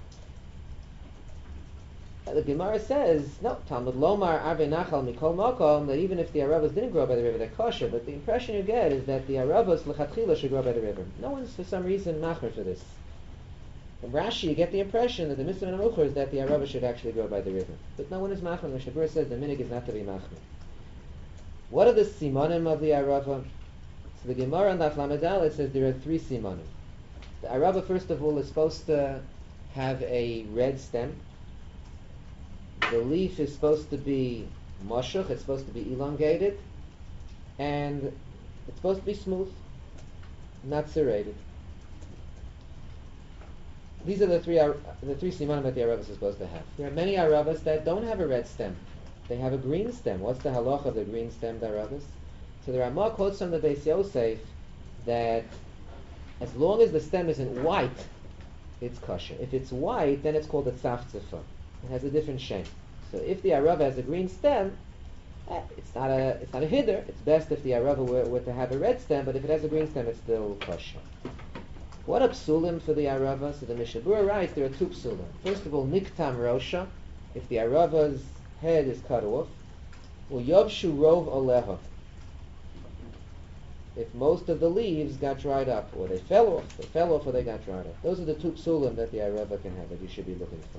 The Gemara says no. Talmud Lomar Arvei Nachal Mikol Makom, that even if the Aravas didn't grow by the river, they're kosher. But the impression you get is that the Aravas lechatchila should grow by the river. No one's for some reason machmer for this. From Rashi, you get the impression that the mitzvah in Amuchar is that the Arava should actually grow by the river. But no one is machmer. The Shabur says the minig is not to be machmer. What are the simonim of the Arava? So the Gemara on Daf Lamed Aleph says there are 3 simonim. The Arava, first of all, is supposed to have a red stem. The leaf is supposed to be moshuch. It's supposed to be elongated. And it's supposed to be smooth, not serrated. These are the three simanim that the Aravas is supposed to have. There are many Aravas that don't have a red stem. They have a green stem. What's the halach of the green stemmed Aravas? So the Ramah quotes from the Beis Yosef that as long as the stem isn't white, it's kosher. If it's white, then it's called a tzaftzafah. It has a different shape. So if the arava has a green stem, it's not a hiddur. It's best if the arava were to have a red stem, but if it has a green stem, it's still kosher. What are psulim for the arava? So the Mishnah Berurah writes there are two psulim. First of all, niktam rosha, if the arava's head is cut off, or yobshu rov oleha, if most of the leaves got dried up, or they fell off or they got dried up. Those are the two psulim that the arava can have, that you should be looking for.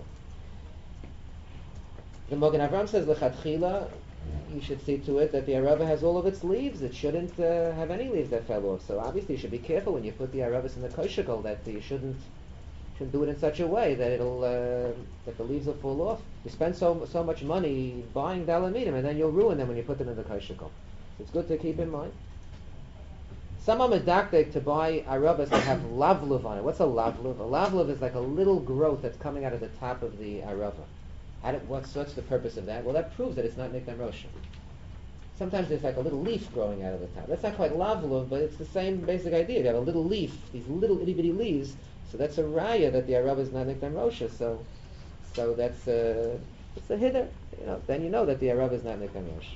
The Mogen Avram says, lechatchila, you should see to it that the arava has all of its leaves. It shouldn't have any leaves that fell off. So obviously you should be careful when you put the aravas in the koshikol that you shouldn't do it in such a way that it'll that the leaves will fall off. You spend so much money buying dalamidim and then you'll ruin them when you put them in the koshikol. So it's good to keep in mind. Some are medakdek to buy aravas that have lavluv on it. What's a lavluv? A lavluv is like a little growth that's coming out of the top of the arava. What's the purpose of that? Well, that proves that it's not nikdam rosha. Sometimes there's like a little leaf growing out of the top. That's not quite lavluv, but it's the same basic idea. You have a little leaf, these little itty bitty leaves, so that's a raya that the arava is not nikdam rosha. So that's it's a hiddur. Then you know that the arava is not nikdam rosha.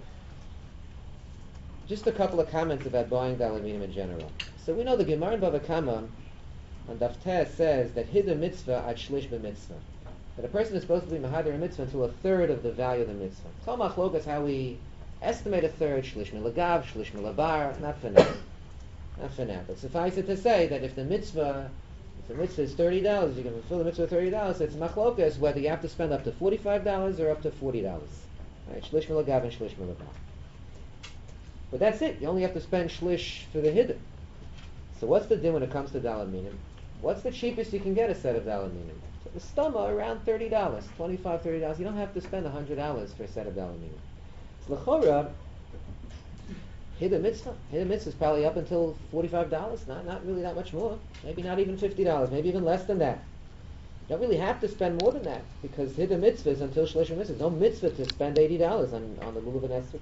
Just a couple of comments about buying dalamidim in general. So we know the Gemara in Bava Kama on Daf Tes says that hiddur mitzvah ad shlish b'mitzvah. That a person is supposed to be mahadir a mitzvah until a third of the value of the mitzvah. Kol machlokas how we estimate a third, shlish milagav, shlish milabar, not for now. Not for now. But suffice it to say that if the mitzvah is $30, you can fulfill the mitzvah $30, it's machlokas whether you have to spend up to $45 or up to $40. Right? Shlish milagav and shlish milabar. But that's it. You only have to spend shlish for the hiddur. So what's the din when it comes to dalaminim? What's the cheapest you can get a set of dalaminim? The stoma around $30, $25, $30. You don't have to spend $100 for a set of dalaminim. So l'chora, hiddur mitzvah is probably up until $45. Not really that much more. Maybe not even $50. Maybe even less than that. You don't really have to spend more than that because hiddur mitzvah is until shlish mitzvah. There's no mitzvah to spend $80 on the lulav and esrog.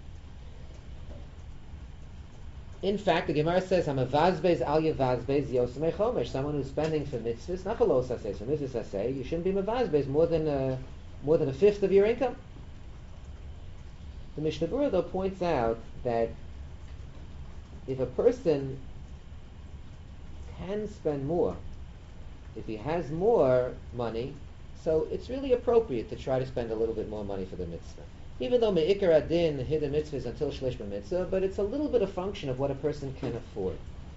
In fact, the Gemara says, "Hamavazbeis al yavazbeis yosemei chomesh." Someone who's spending for mitzvahs, not for lo saseh, for mitzvahs saseh, you shouldn't be mavazbeis more than a fifth of your income. The Mishnah Berurah though points out that if a person can spend more, if he has more money, so it's really appropriate to try to spend a little bit more money for the mitzvah. Even though me'ikar adin hiddur mitzvah is until shlish mitzvah, but it's a little bit of function of what a person can afford.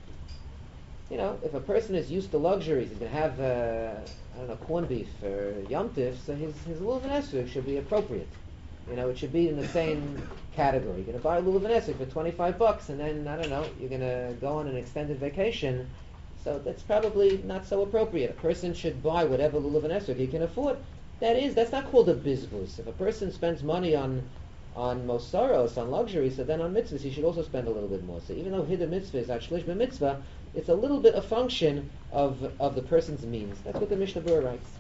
If a person is used to luxuries, he's going to have corned beef or yom tif, so his lulav and esrog should be appropriate. It should be in the same category. You're going to buy a lulav and esrog for $25, and then you're going to go on an extended vacation. So that's probably not so appropriate. A person should buy whatever lulav and esrog he can afford. That's not called a bizvus. If a person spends money on mosaros, on luxury, so then on mitzvahs he should also spend a little bit more. So even though hiddur mitzvah is shlish b'mitzvah, it's a little bit a function of the person's means. That's what the Mishnah Berurah writes.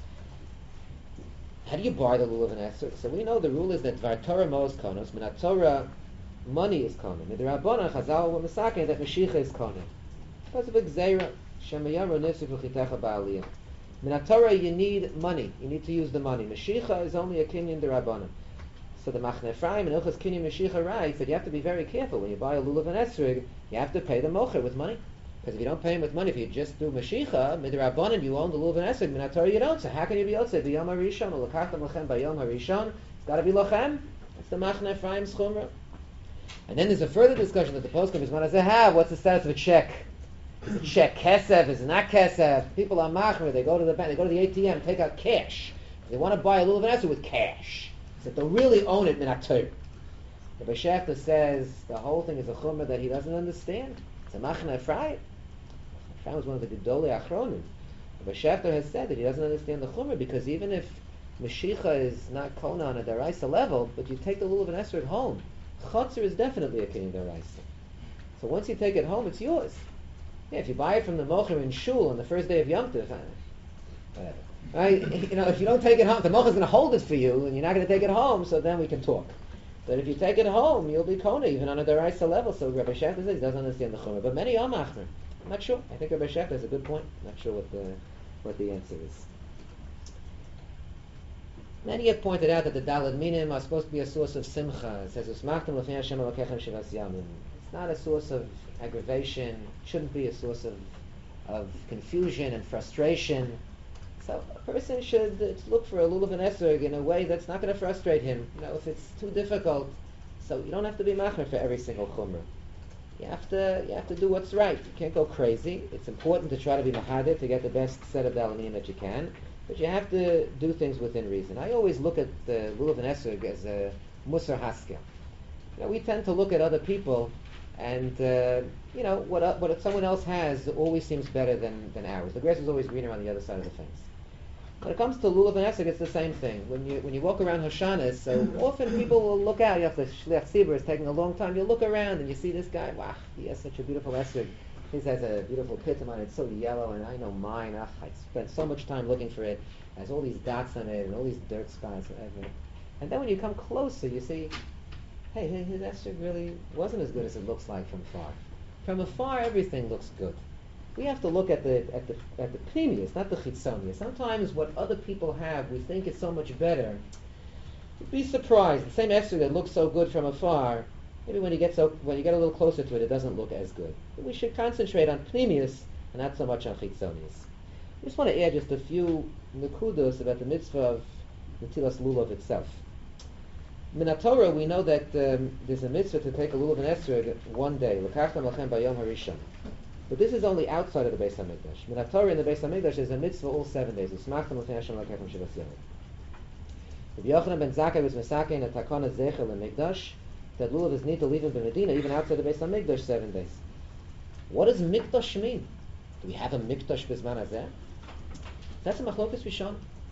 How do you buy the lulav and esrog? So we know the rule is that var Torah mo's konos, minat Torah money is konim. Midrabanan Chazal were misaken that Mashiach is konim. Because of a gzeira, shemayaru nifsik v'chitecha ba'aliyah. Minat Torah, you need money. You need to use the money. Mashiach is only a kinyan derabanan. So the Machne Ephraim and Ilchas Kinyan Mashiach writes that you have to be very careful when you buy a lulav and esrog. You have to pay the mocher with money, because if you don't pay him with money, if you just do Mashiach midrabanan, you own the lulav and esrog. Minat Torah, you don't. So how can you be yotzei b'yom harishon or l'kachtam lachem b'yom harishon? It's got to be lachem. That's the Machne Ephraim's chumrah. And then there's a further discussion that the poskim is going to say, what's the status of a check? Is a check kesef? Is it not kesef? People are machmer. They go to the bank. They go to the ATM, take out cash. They want to buy a lulav and esrog with cash. So they'll really own it minat Torah. The Shafta says the whole thing is a chumrah that he doesn't understand. It's a machna Ephraim. Ephraim was one of the gedolei achronim. The Shafta has said that he doesn't understand the chumrah because even if Mashiach is not kona on a daraisa level, but you take the lulav and esrog home, chotzer is definitely a kinyan daraisa. So once you take it home, it's yours. Yeah, if you buy it from the mocher in shul on the first day of Yom Tov, whatever. Right? If you don't take it home, the mocher is going to hold it for you, and you're not going to take it home. So then we can talk. But if you take it home, you'll be kona even on a deraisa level. So Rabbi Shach says he doesn't understand the chumrah, but many are machmer. I'm not sure. I think Rabbi Shechter has a good point. I'm not sure what the answer is. Many have pointed out that the Daled Minim are supposed to be a source of simcha. It says, "Usmachtem l'fnei Hashem Elokechem shivas yamim." It's not a source of aggravation. It shouldn't be a source of confusion and frustration. So a person should look for a lulav and esrog in a way that's not going to frustrate him. If it's too difficult, so you don't have to be machmer for every single chumrah. You have to do what's right. You can't go crazy. It's important to try to be mahadir to get the best set of dalanim that you can, but you have to do things within reason. I always look at the lulav and esrog as a musar haskel. We tend to look at other people, and what someone else has always seems better than ours. The grass is always greener on the other side of the fence. When it comes to lulav and esrog, it's the same thing. When you walk around Hashanah, so often people will look out. You have the shliach tzibur is taking a long time. You look around and you see this guy. Wow, he has such a beautiful esrog. His has a beautiful pitum on it. It's so yellow, and I know mine. I spent so much time looking for it. It has all these dots on it and all these dirt spots, whatever. And then when you come closer, you see, hey, his esrog really wasn't as good as it looks like from far. From afar, everything looks good. We have to look at the pnimius, not the chitzonius. Sometimes what other people have, we think is so much better. You'd be surprised. The same esrog that looks so good from afar, maybe when you get a little closer to it, it doesn't look as good. But we should concentrate on pnimius and not so much on chitzonius. I just want to add just a few nekudos about the mitzvah of netilas lulav itself. In Torah, we know that there's a mitzvah to take a lulav and esrog one day. L'kachtam lachem bayom harishon. But this is only outside of the Beis HaMikdash. Min HaTorah in the Beis HaMikdash is a mitzvah all 7 days. Usmachtem l'fnei Hashem Elokechem shivas yamim. Rabbi Yochanan ben Zakkai was Mesakei in a takana zecher l'mikdash that lulav is need to leave in Medina even outside the Beis HaMikdash 7 days. What does mikdash mean? Do we have a mikdash b'zman hazeh? That's a machlokas rishon.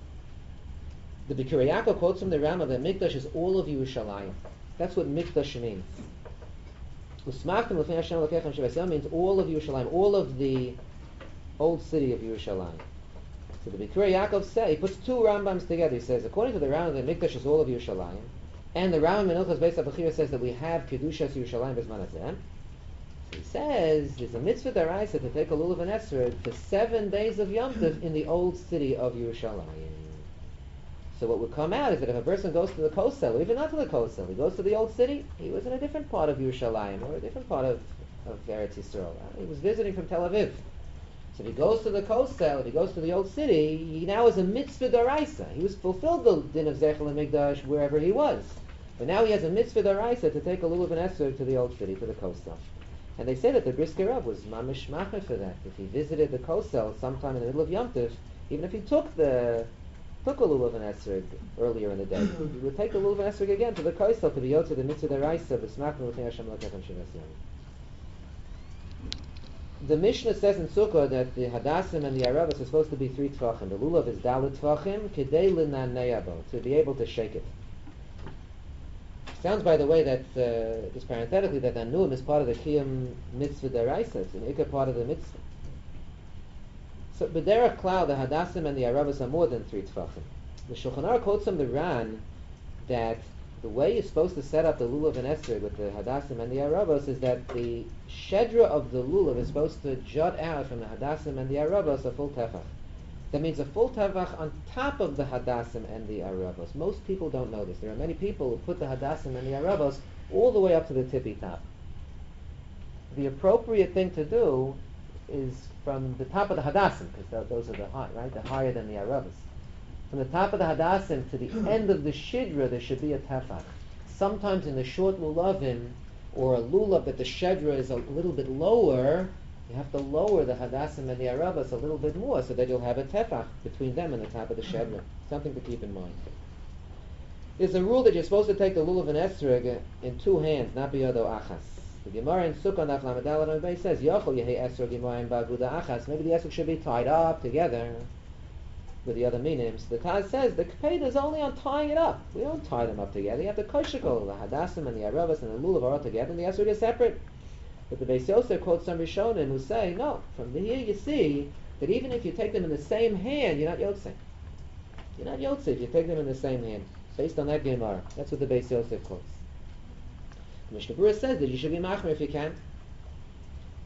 The Bikuri Yaakov quotes from the Rambam that mikdash is all of Yerushalayim. That's what mikdash means. Usmachtem l'fnei Hashem Elokechem shivas yamim means all of Yerushalayim, all of the old city of Yerushalayim. So the Bikuri Yaakov says, he puts two Rambams together. He says, according to the Rambam, the mikdash is all of Yerushalayim, and the Rambam in Ilchos Beis HaBechira says that we have kedushas Yerushalayim b'zman hazeh. He says there's a mitzvah deraisa to take a lulav and esrog for 7 days of Yom Tov in the old city of Yerushalayim. So what would come out is that if a person goes to the Kosel, or even not to the Kosel, he goes to the old city, he was in a different part of Yerushalayim, or a different part of Eretz Yisrael. He was visiting from Tel Aviv. So if he goes to the Kosel, if he goes to the old city, he now is a mitzvah deraisa. He was fulfilled the din of Zechel and Migdash wherever he was. But now he has a mitzvah deraisa to take a lulav and esrog to the old city, to the Kosel. And they say that the Brisker Rav was mamish macher for that. If he visited the Kosel sometime in the middle of Yom Tov, even if he took a lulav and esrog earlier in the day, he would take a lulav and esrog again to the Kosel to be yotze the mitzvah deraisa b'smachnu l'fnei Hashem Elokechem shivas yamim. The Mishnah says in Sukkah that the Hadassim and the Arabas are supposed to be 3 tvachim. The lulav is dalet tvachim, kedei l'nanei bo, to be able to shake it. Sounds, by the way, that just parenthetically, that Anuim is part of the Kiyum mitzvah deraisa. It's an ikar part of the mitzvah. So, b'derech klal, the Hadassim and the Arabas are more than 3 tvachim. The Shulchan Aruch quotes from the Ran that the way you're supposed to set up the lulav and esrog with the Hadassim and the Arabas is that the shedra of the lulav is supposed to jut out from the Hadassim and the Arabas a full tefach. That means a full tefach on top of the Hadassim and the Arabas. Most people don't know this. There are many people who put the Hadassim and the Arabas all the way up to the tippy top. The appropriate thing to do is from the top of the Hadassim, because those are the high, right? They're higher than the Arabas. From the top of the Hadassim to the end of the Shidra, there should be a tefach. Sometimes in the short lulavim, or a lulav that the Shedra is a little bit lower, you have to lower the Hadassim and the Arabas a little bit more so that you'll have a tefach between them and the top of the Shedra. Something to keep in mind. There's a rule that you're supposed to take the lulav and esrog in 2 hands, not biyado achas. The Gemara in Sukkah Daf Lamed Daled Amud says, Yochel yehi esrog imayim ba'aguda achas. Maybe the esrog should be tied up together with the other minims. The Taz says the Kpeda is only on tying it up. We don't tie them up together. You have the koshikol, the Hadassim and the Arabas and the lulav are all together, and the esrog is separate. But the Beis Yosef quotes some Rishonim who say, no, from here you see that even if you take them in the same hand, you're not yotzei. You're not yotzei if you take them in the same hand. Based on that Gemara. That's what the Beis Yosef quotes. The Mishnah Berurah says that you should be machmer if you can.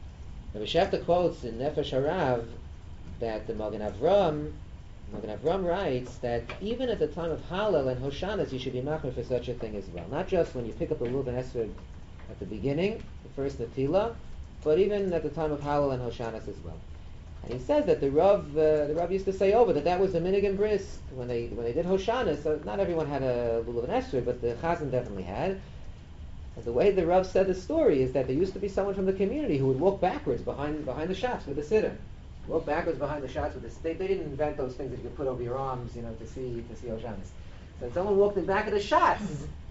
Rabbi Shefta quotes in Nefesh Harav that the Magen Avram writes that even at the time of Hallel and Hoshanas, you should be machmir for such a thing as well. Not just when you pick up the lulav and esrog at the beginning, the first Natila, but even at the time of Hallel and Hoshanas as well. And he says that the Rav used to say over that was the minig and bris when they did Hoshanas. So not everyone had a lulav and esrog, but the Chazan definitely had. And the way the Rav said the story is that there used to be someone from the community who would walk backwards behind the shots with the siddur. Walk backwards behind the shots with this. They didn't invent those things that you could put over your arms, to see Hoshanas. So someone walked in back of the shots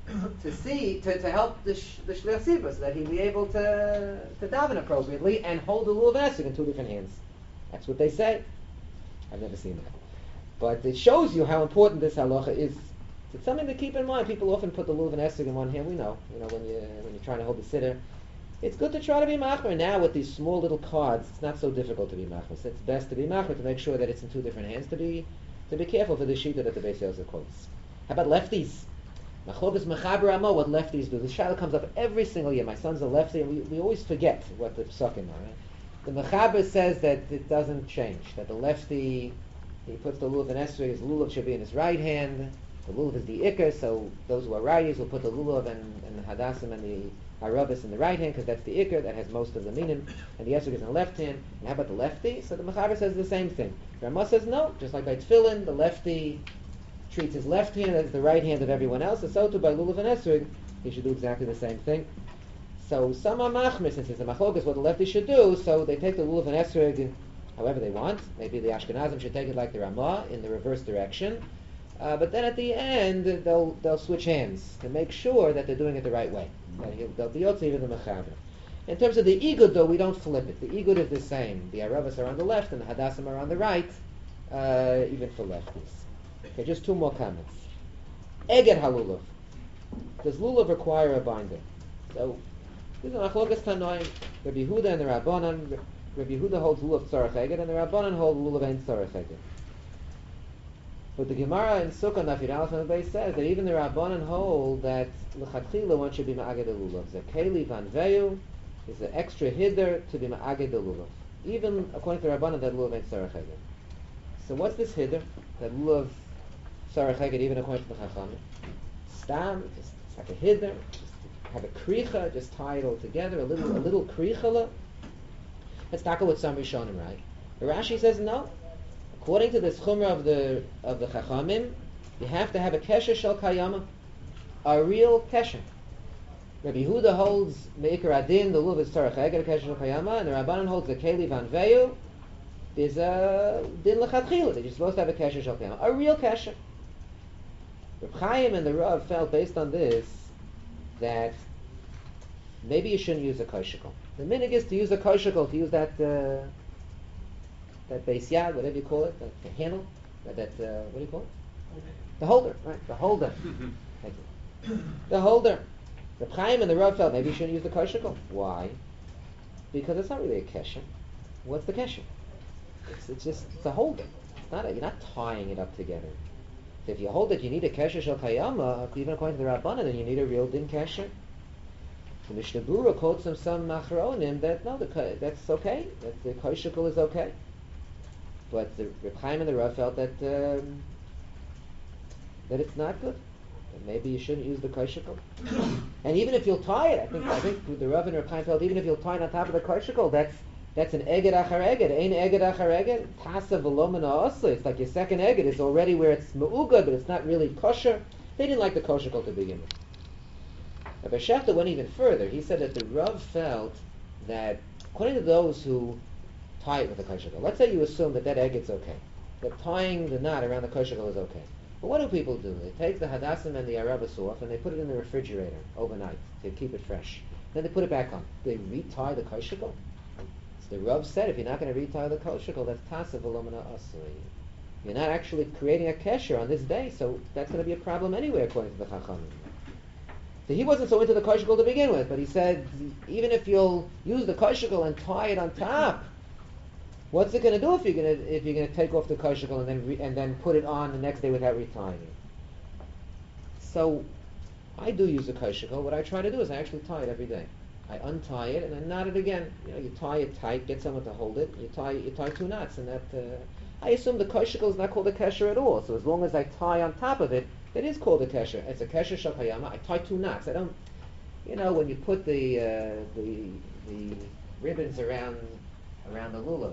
to help the shliach tzibur, so that he'd be able to daven appropriately and hold the lulav and esrog in two different hands. That's what they say. I've never seen that, but it shows you how important this halacha is. It's something to keep in mind. People often put the lulav and esrog in one hand. We know, when you're trying to hold the siddur. It's good to try to be machmir. Now with these small little cards, it's not so difficult to be machmir. So it's best to be machmir to make sure that it's in two different hands. To be careful for the shita that the Beis Yosef quotes. How about lefties? Machlokas mechaber amo. What lefties do? This shaila comes up every single year. My son's a lefty, and we always forget what the psukim are. Right? The mechaber says that it doesn't change. That the lefty, he puts the lulav and esrog. His lulav should be in his right hand. The lulav is the ikar, so those who are righties will put the lulav and the hadassim and the Arabis in the right hand, because that's the ikr, that has most of the minim, and the esrog is in the left hand. And how about the lefty? So the Mechaber says the same thing. Ramah says no, just like by tefillin, the lefty treats his left hand as the right hand of everyone else, and so too by lulav and esrog, he should do exactly the same thing. So some are machmir, since it's a machlokes what the lefty should do, so they take the lulav and esrog however they want. Maybe the Ashkenazim should take it like the Ramah, in the reverse direction. But then at the end, they'll switch hands to make sure that they're doing it the right way. They'll be yotze even the mechaber. In terms of the igud, though, we don't flip it. The igud is the same. The aravas are on the left and the hadassim are on the right, even for lefties. Okay, just two more comments. Eged halulav. Does lulav require a binder? So, this is machlokas tanoim. Rabbi Yehuda and the Rabbanan. Rabbi Yehuda holds lulav tzarech eged, and the Rabbanan hold lulav ein tzarech eged. But the Gemara in Sukkah Nafir Aleph and Beis says that even the Rabbanan hold that l'chatchila one should be ma'aged lulav. Zekeli van veyu is an extra hiddur to be ma'aged lulav. Even according to the Rabbanan, that lulav ain't sarach eged. So what's this hiddur? That lulav sarach eged even according to the Chachamim. Stam, just it's like a hiddur. Just have a kricha, just tie it all together. A little krichala. Let's tackle with some Rishonim, right? The Rashi says no. According to this chumrah of the Chachamim, you have to have a kesher shel kayama, a real kesher. Rabbi Yehuda holds meikar adin, the lulav is tzarech eged, kesher shel kayama, and the Rabbanan holds the keli van veyu. There's a din lechatchila that you're supposed to have a kesher shel kayama, a real kesher. Reb Chaim and the Rav felt based on this that maybe you shouldn't use a koshikol. The minig is to use a koshikol, to use that beis yad, whatever you call it, the handle, what do you call it? Okay. The holder, right? The holder. Thank you. The holder. The Chaim and the Rav felt maybe you shouldn't use the koshikol. Why? Because it's not really a kesher. What's the kesher? It's a holder. It's not you're not tying it up together. So if you hold it, you need a kesher shel kayama. Even according to the Rabbanan, then you need a real din kesher. The Mishnah Berurah quotes some machronim that no, that's okay. That the koshikol is okay. But the Reb Chaim and the Rav felt that it's not good. That maybe you shouldn't use the koshikol. And even if you'll tie it, I think the Rav and Reb Chaim felt even if you'll tie it on top of the koshikol, that's an eged achar eged. Ein eged achar eged. Tasa v'lo min ha'asli. It's like your second eged is already where it's me'ugad, but it's not really kosher. They didn't like the koshikol to begin with. Rabbi Shefta went even further. He said that the Rav felt that according to those who tie it with a koshikol. Let's say you assume that egg okay. That tying the knot around the koshikol is okay. But what do people do? They take the hadassim and the arabas off and they put it in the refrigerator overnight to keep it fresh. Then they put it back on. They retie the koshikol. So the Rav said if you're not going to retie the koshikol, that's tasav v'lomina asli. You're not actually creating a kesher on this day, so that's going to be a problem anyway according to the Chachamim. So he wasn't so into the koshikol to begin with, but he said even if you'll use the koshikol and tie it on top, what's it going to do if you're going to take off the koshikol and then put it on the next day without retying it? So I do use a koshikol. What I try to do is I actually tie it every day. I untie it and I knot it again. You know, you tie it tight, get someone to hold it. You tie 2 knots, and that. I assume the koshikel is not called a kesher at all. So as long as I tie on top of it, it is called a kesher. It's a kesher shakayama. I tie 2 knots. I don't. You know, when you put the ribbons around the lulav,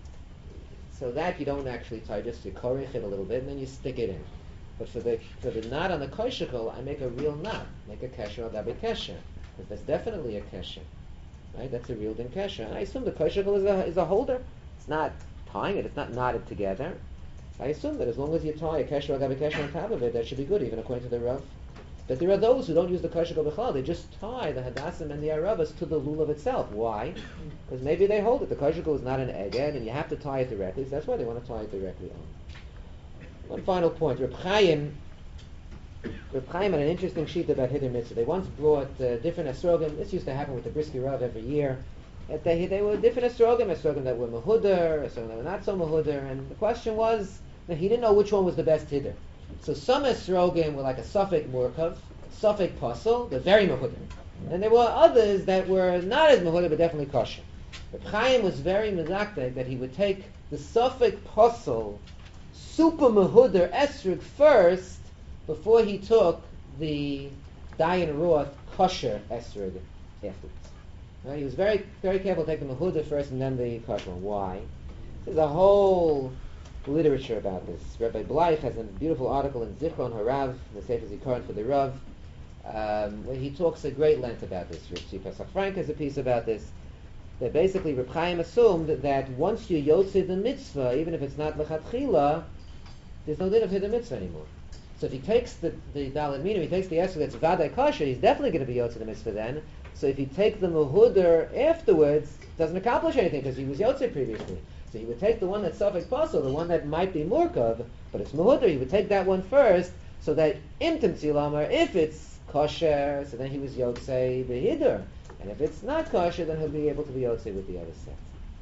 so that you don't actually tie, just you korich it a little bit and then you stick it in. But for the knot on the koshikel, I make a real knot, make a kesher al gabe kesher, because that's definitely a kesher, right? That's a real din kesher. And I assume the koshikel is a holder. It's not tying it. It's not knotted together. I assume that as long as you tie a kesher al gabe kesher on top of it, that should be good, even according to the Rav. But there are those who don't use the koshikel b'chlal. They just tie the hadassim and the aravas to the lulav itself. Why? Because maybe they hold it. The koshikel is not an eged, and you have to tie it directly. So that's why they want to tie it directly on. One final point. Reb Chaim had an interesting sheet about Hider Mitzvah. They once brought different esrogim. This used to happen with the Brisky Rav every year. That they were different esrogim that were mehuder, esrogim that were not so mehuder. And the question was, that he didn't know which one was the best Hider. So some esrogim were like a Suffolk Murkav, Suffolk Puzzle, they're very mehuder. And there were others that were not as mehuder, but definitely kosher. Reb Chaim was very mezaktek that he would take the Suffolk Puzzle, super mehuder esrog first, before he took the Dayan Roth kosher esrog afterwards. Right? He was very, very careful to take the mehuder first and then the kosher one. Why? There's a whole literature about this. Rabbi Bleich has a beautiful article in Zichron Harav, the Sefer Zikaron for the Rav, where he talks at great length about this. Rav Pesach Frank has a piece about this. That basically Reb Chaim assumed that once you yotze the mitzvah, even if it's not lechatchila, there's no din of the mitzvah anymore. So if he takes the Daled Minim, he takes the esrog that's vadai kosher, he's definitely going to be yotze the mitzvah then. So if you take the mehuder afterwards, it doesn't accomplish anything because he was yotze previously. So he would take the one that's Suffolk Puzzle, the one that might be Murkav, but it's Mehuder, he would take that one first, so that Imtim Tzilamar, if it's kosher, so then he was Yotzei Behider. And if it's not kosher, then he'll be able to be Yotzei with the other set.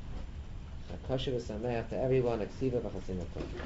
Kosher v'sameach to everyone, Aksiva v'chasim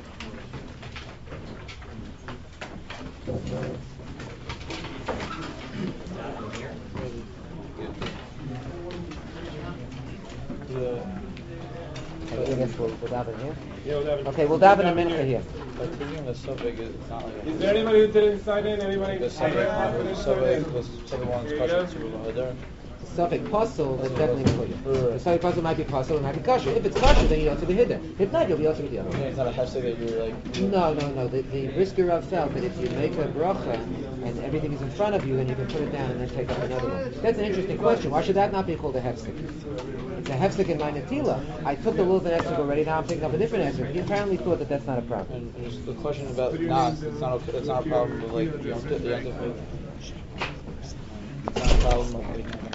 I guess we'll daven here. Yeah, we'll daven. Okay, we'll daven a minute here. But taking the suffix, it's not like Is there anybody who didn't sign in? Anybody? the suffix was someone's kosher to Mahadar. The Suffolk Puzzle is definitely Mehuder. The Suffolk Puzzle might be Puzzle, it might be kosher. If it's kosher, then you ought to be hidden. If not, you'll be also with the other. Okay, it's not a hefsek that you're like. No. The Brisker Rav felt that if you make a bracha and everything is in front of you, then you can put it down and then take up another one. That's an interesting question. Why should that not be called a hefsek? It's a hefsek in my netila. I took the Lulvan esrog already. Now I'm picking up a different esrog. He apparently thought that that's not a problem. And there's the question about knots. It's not a problem with like the it's not a problem with like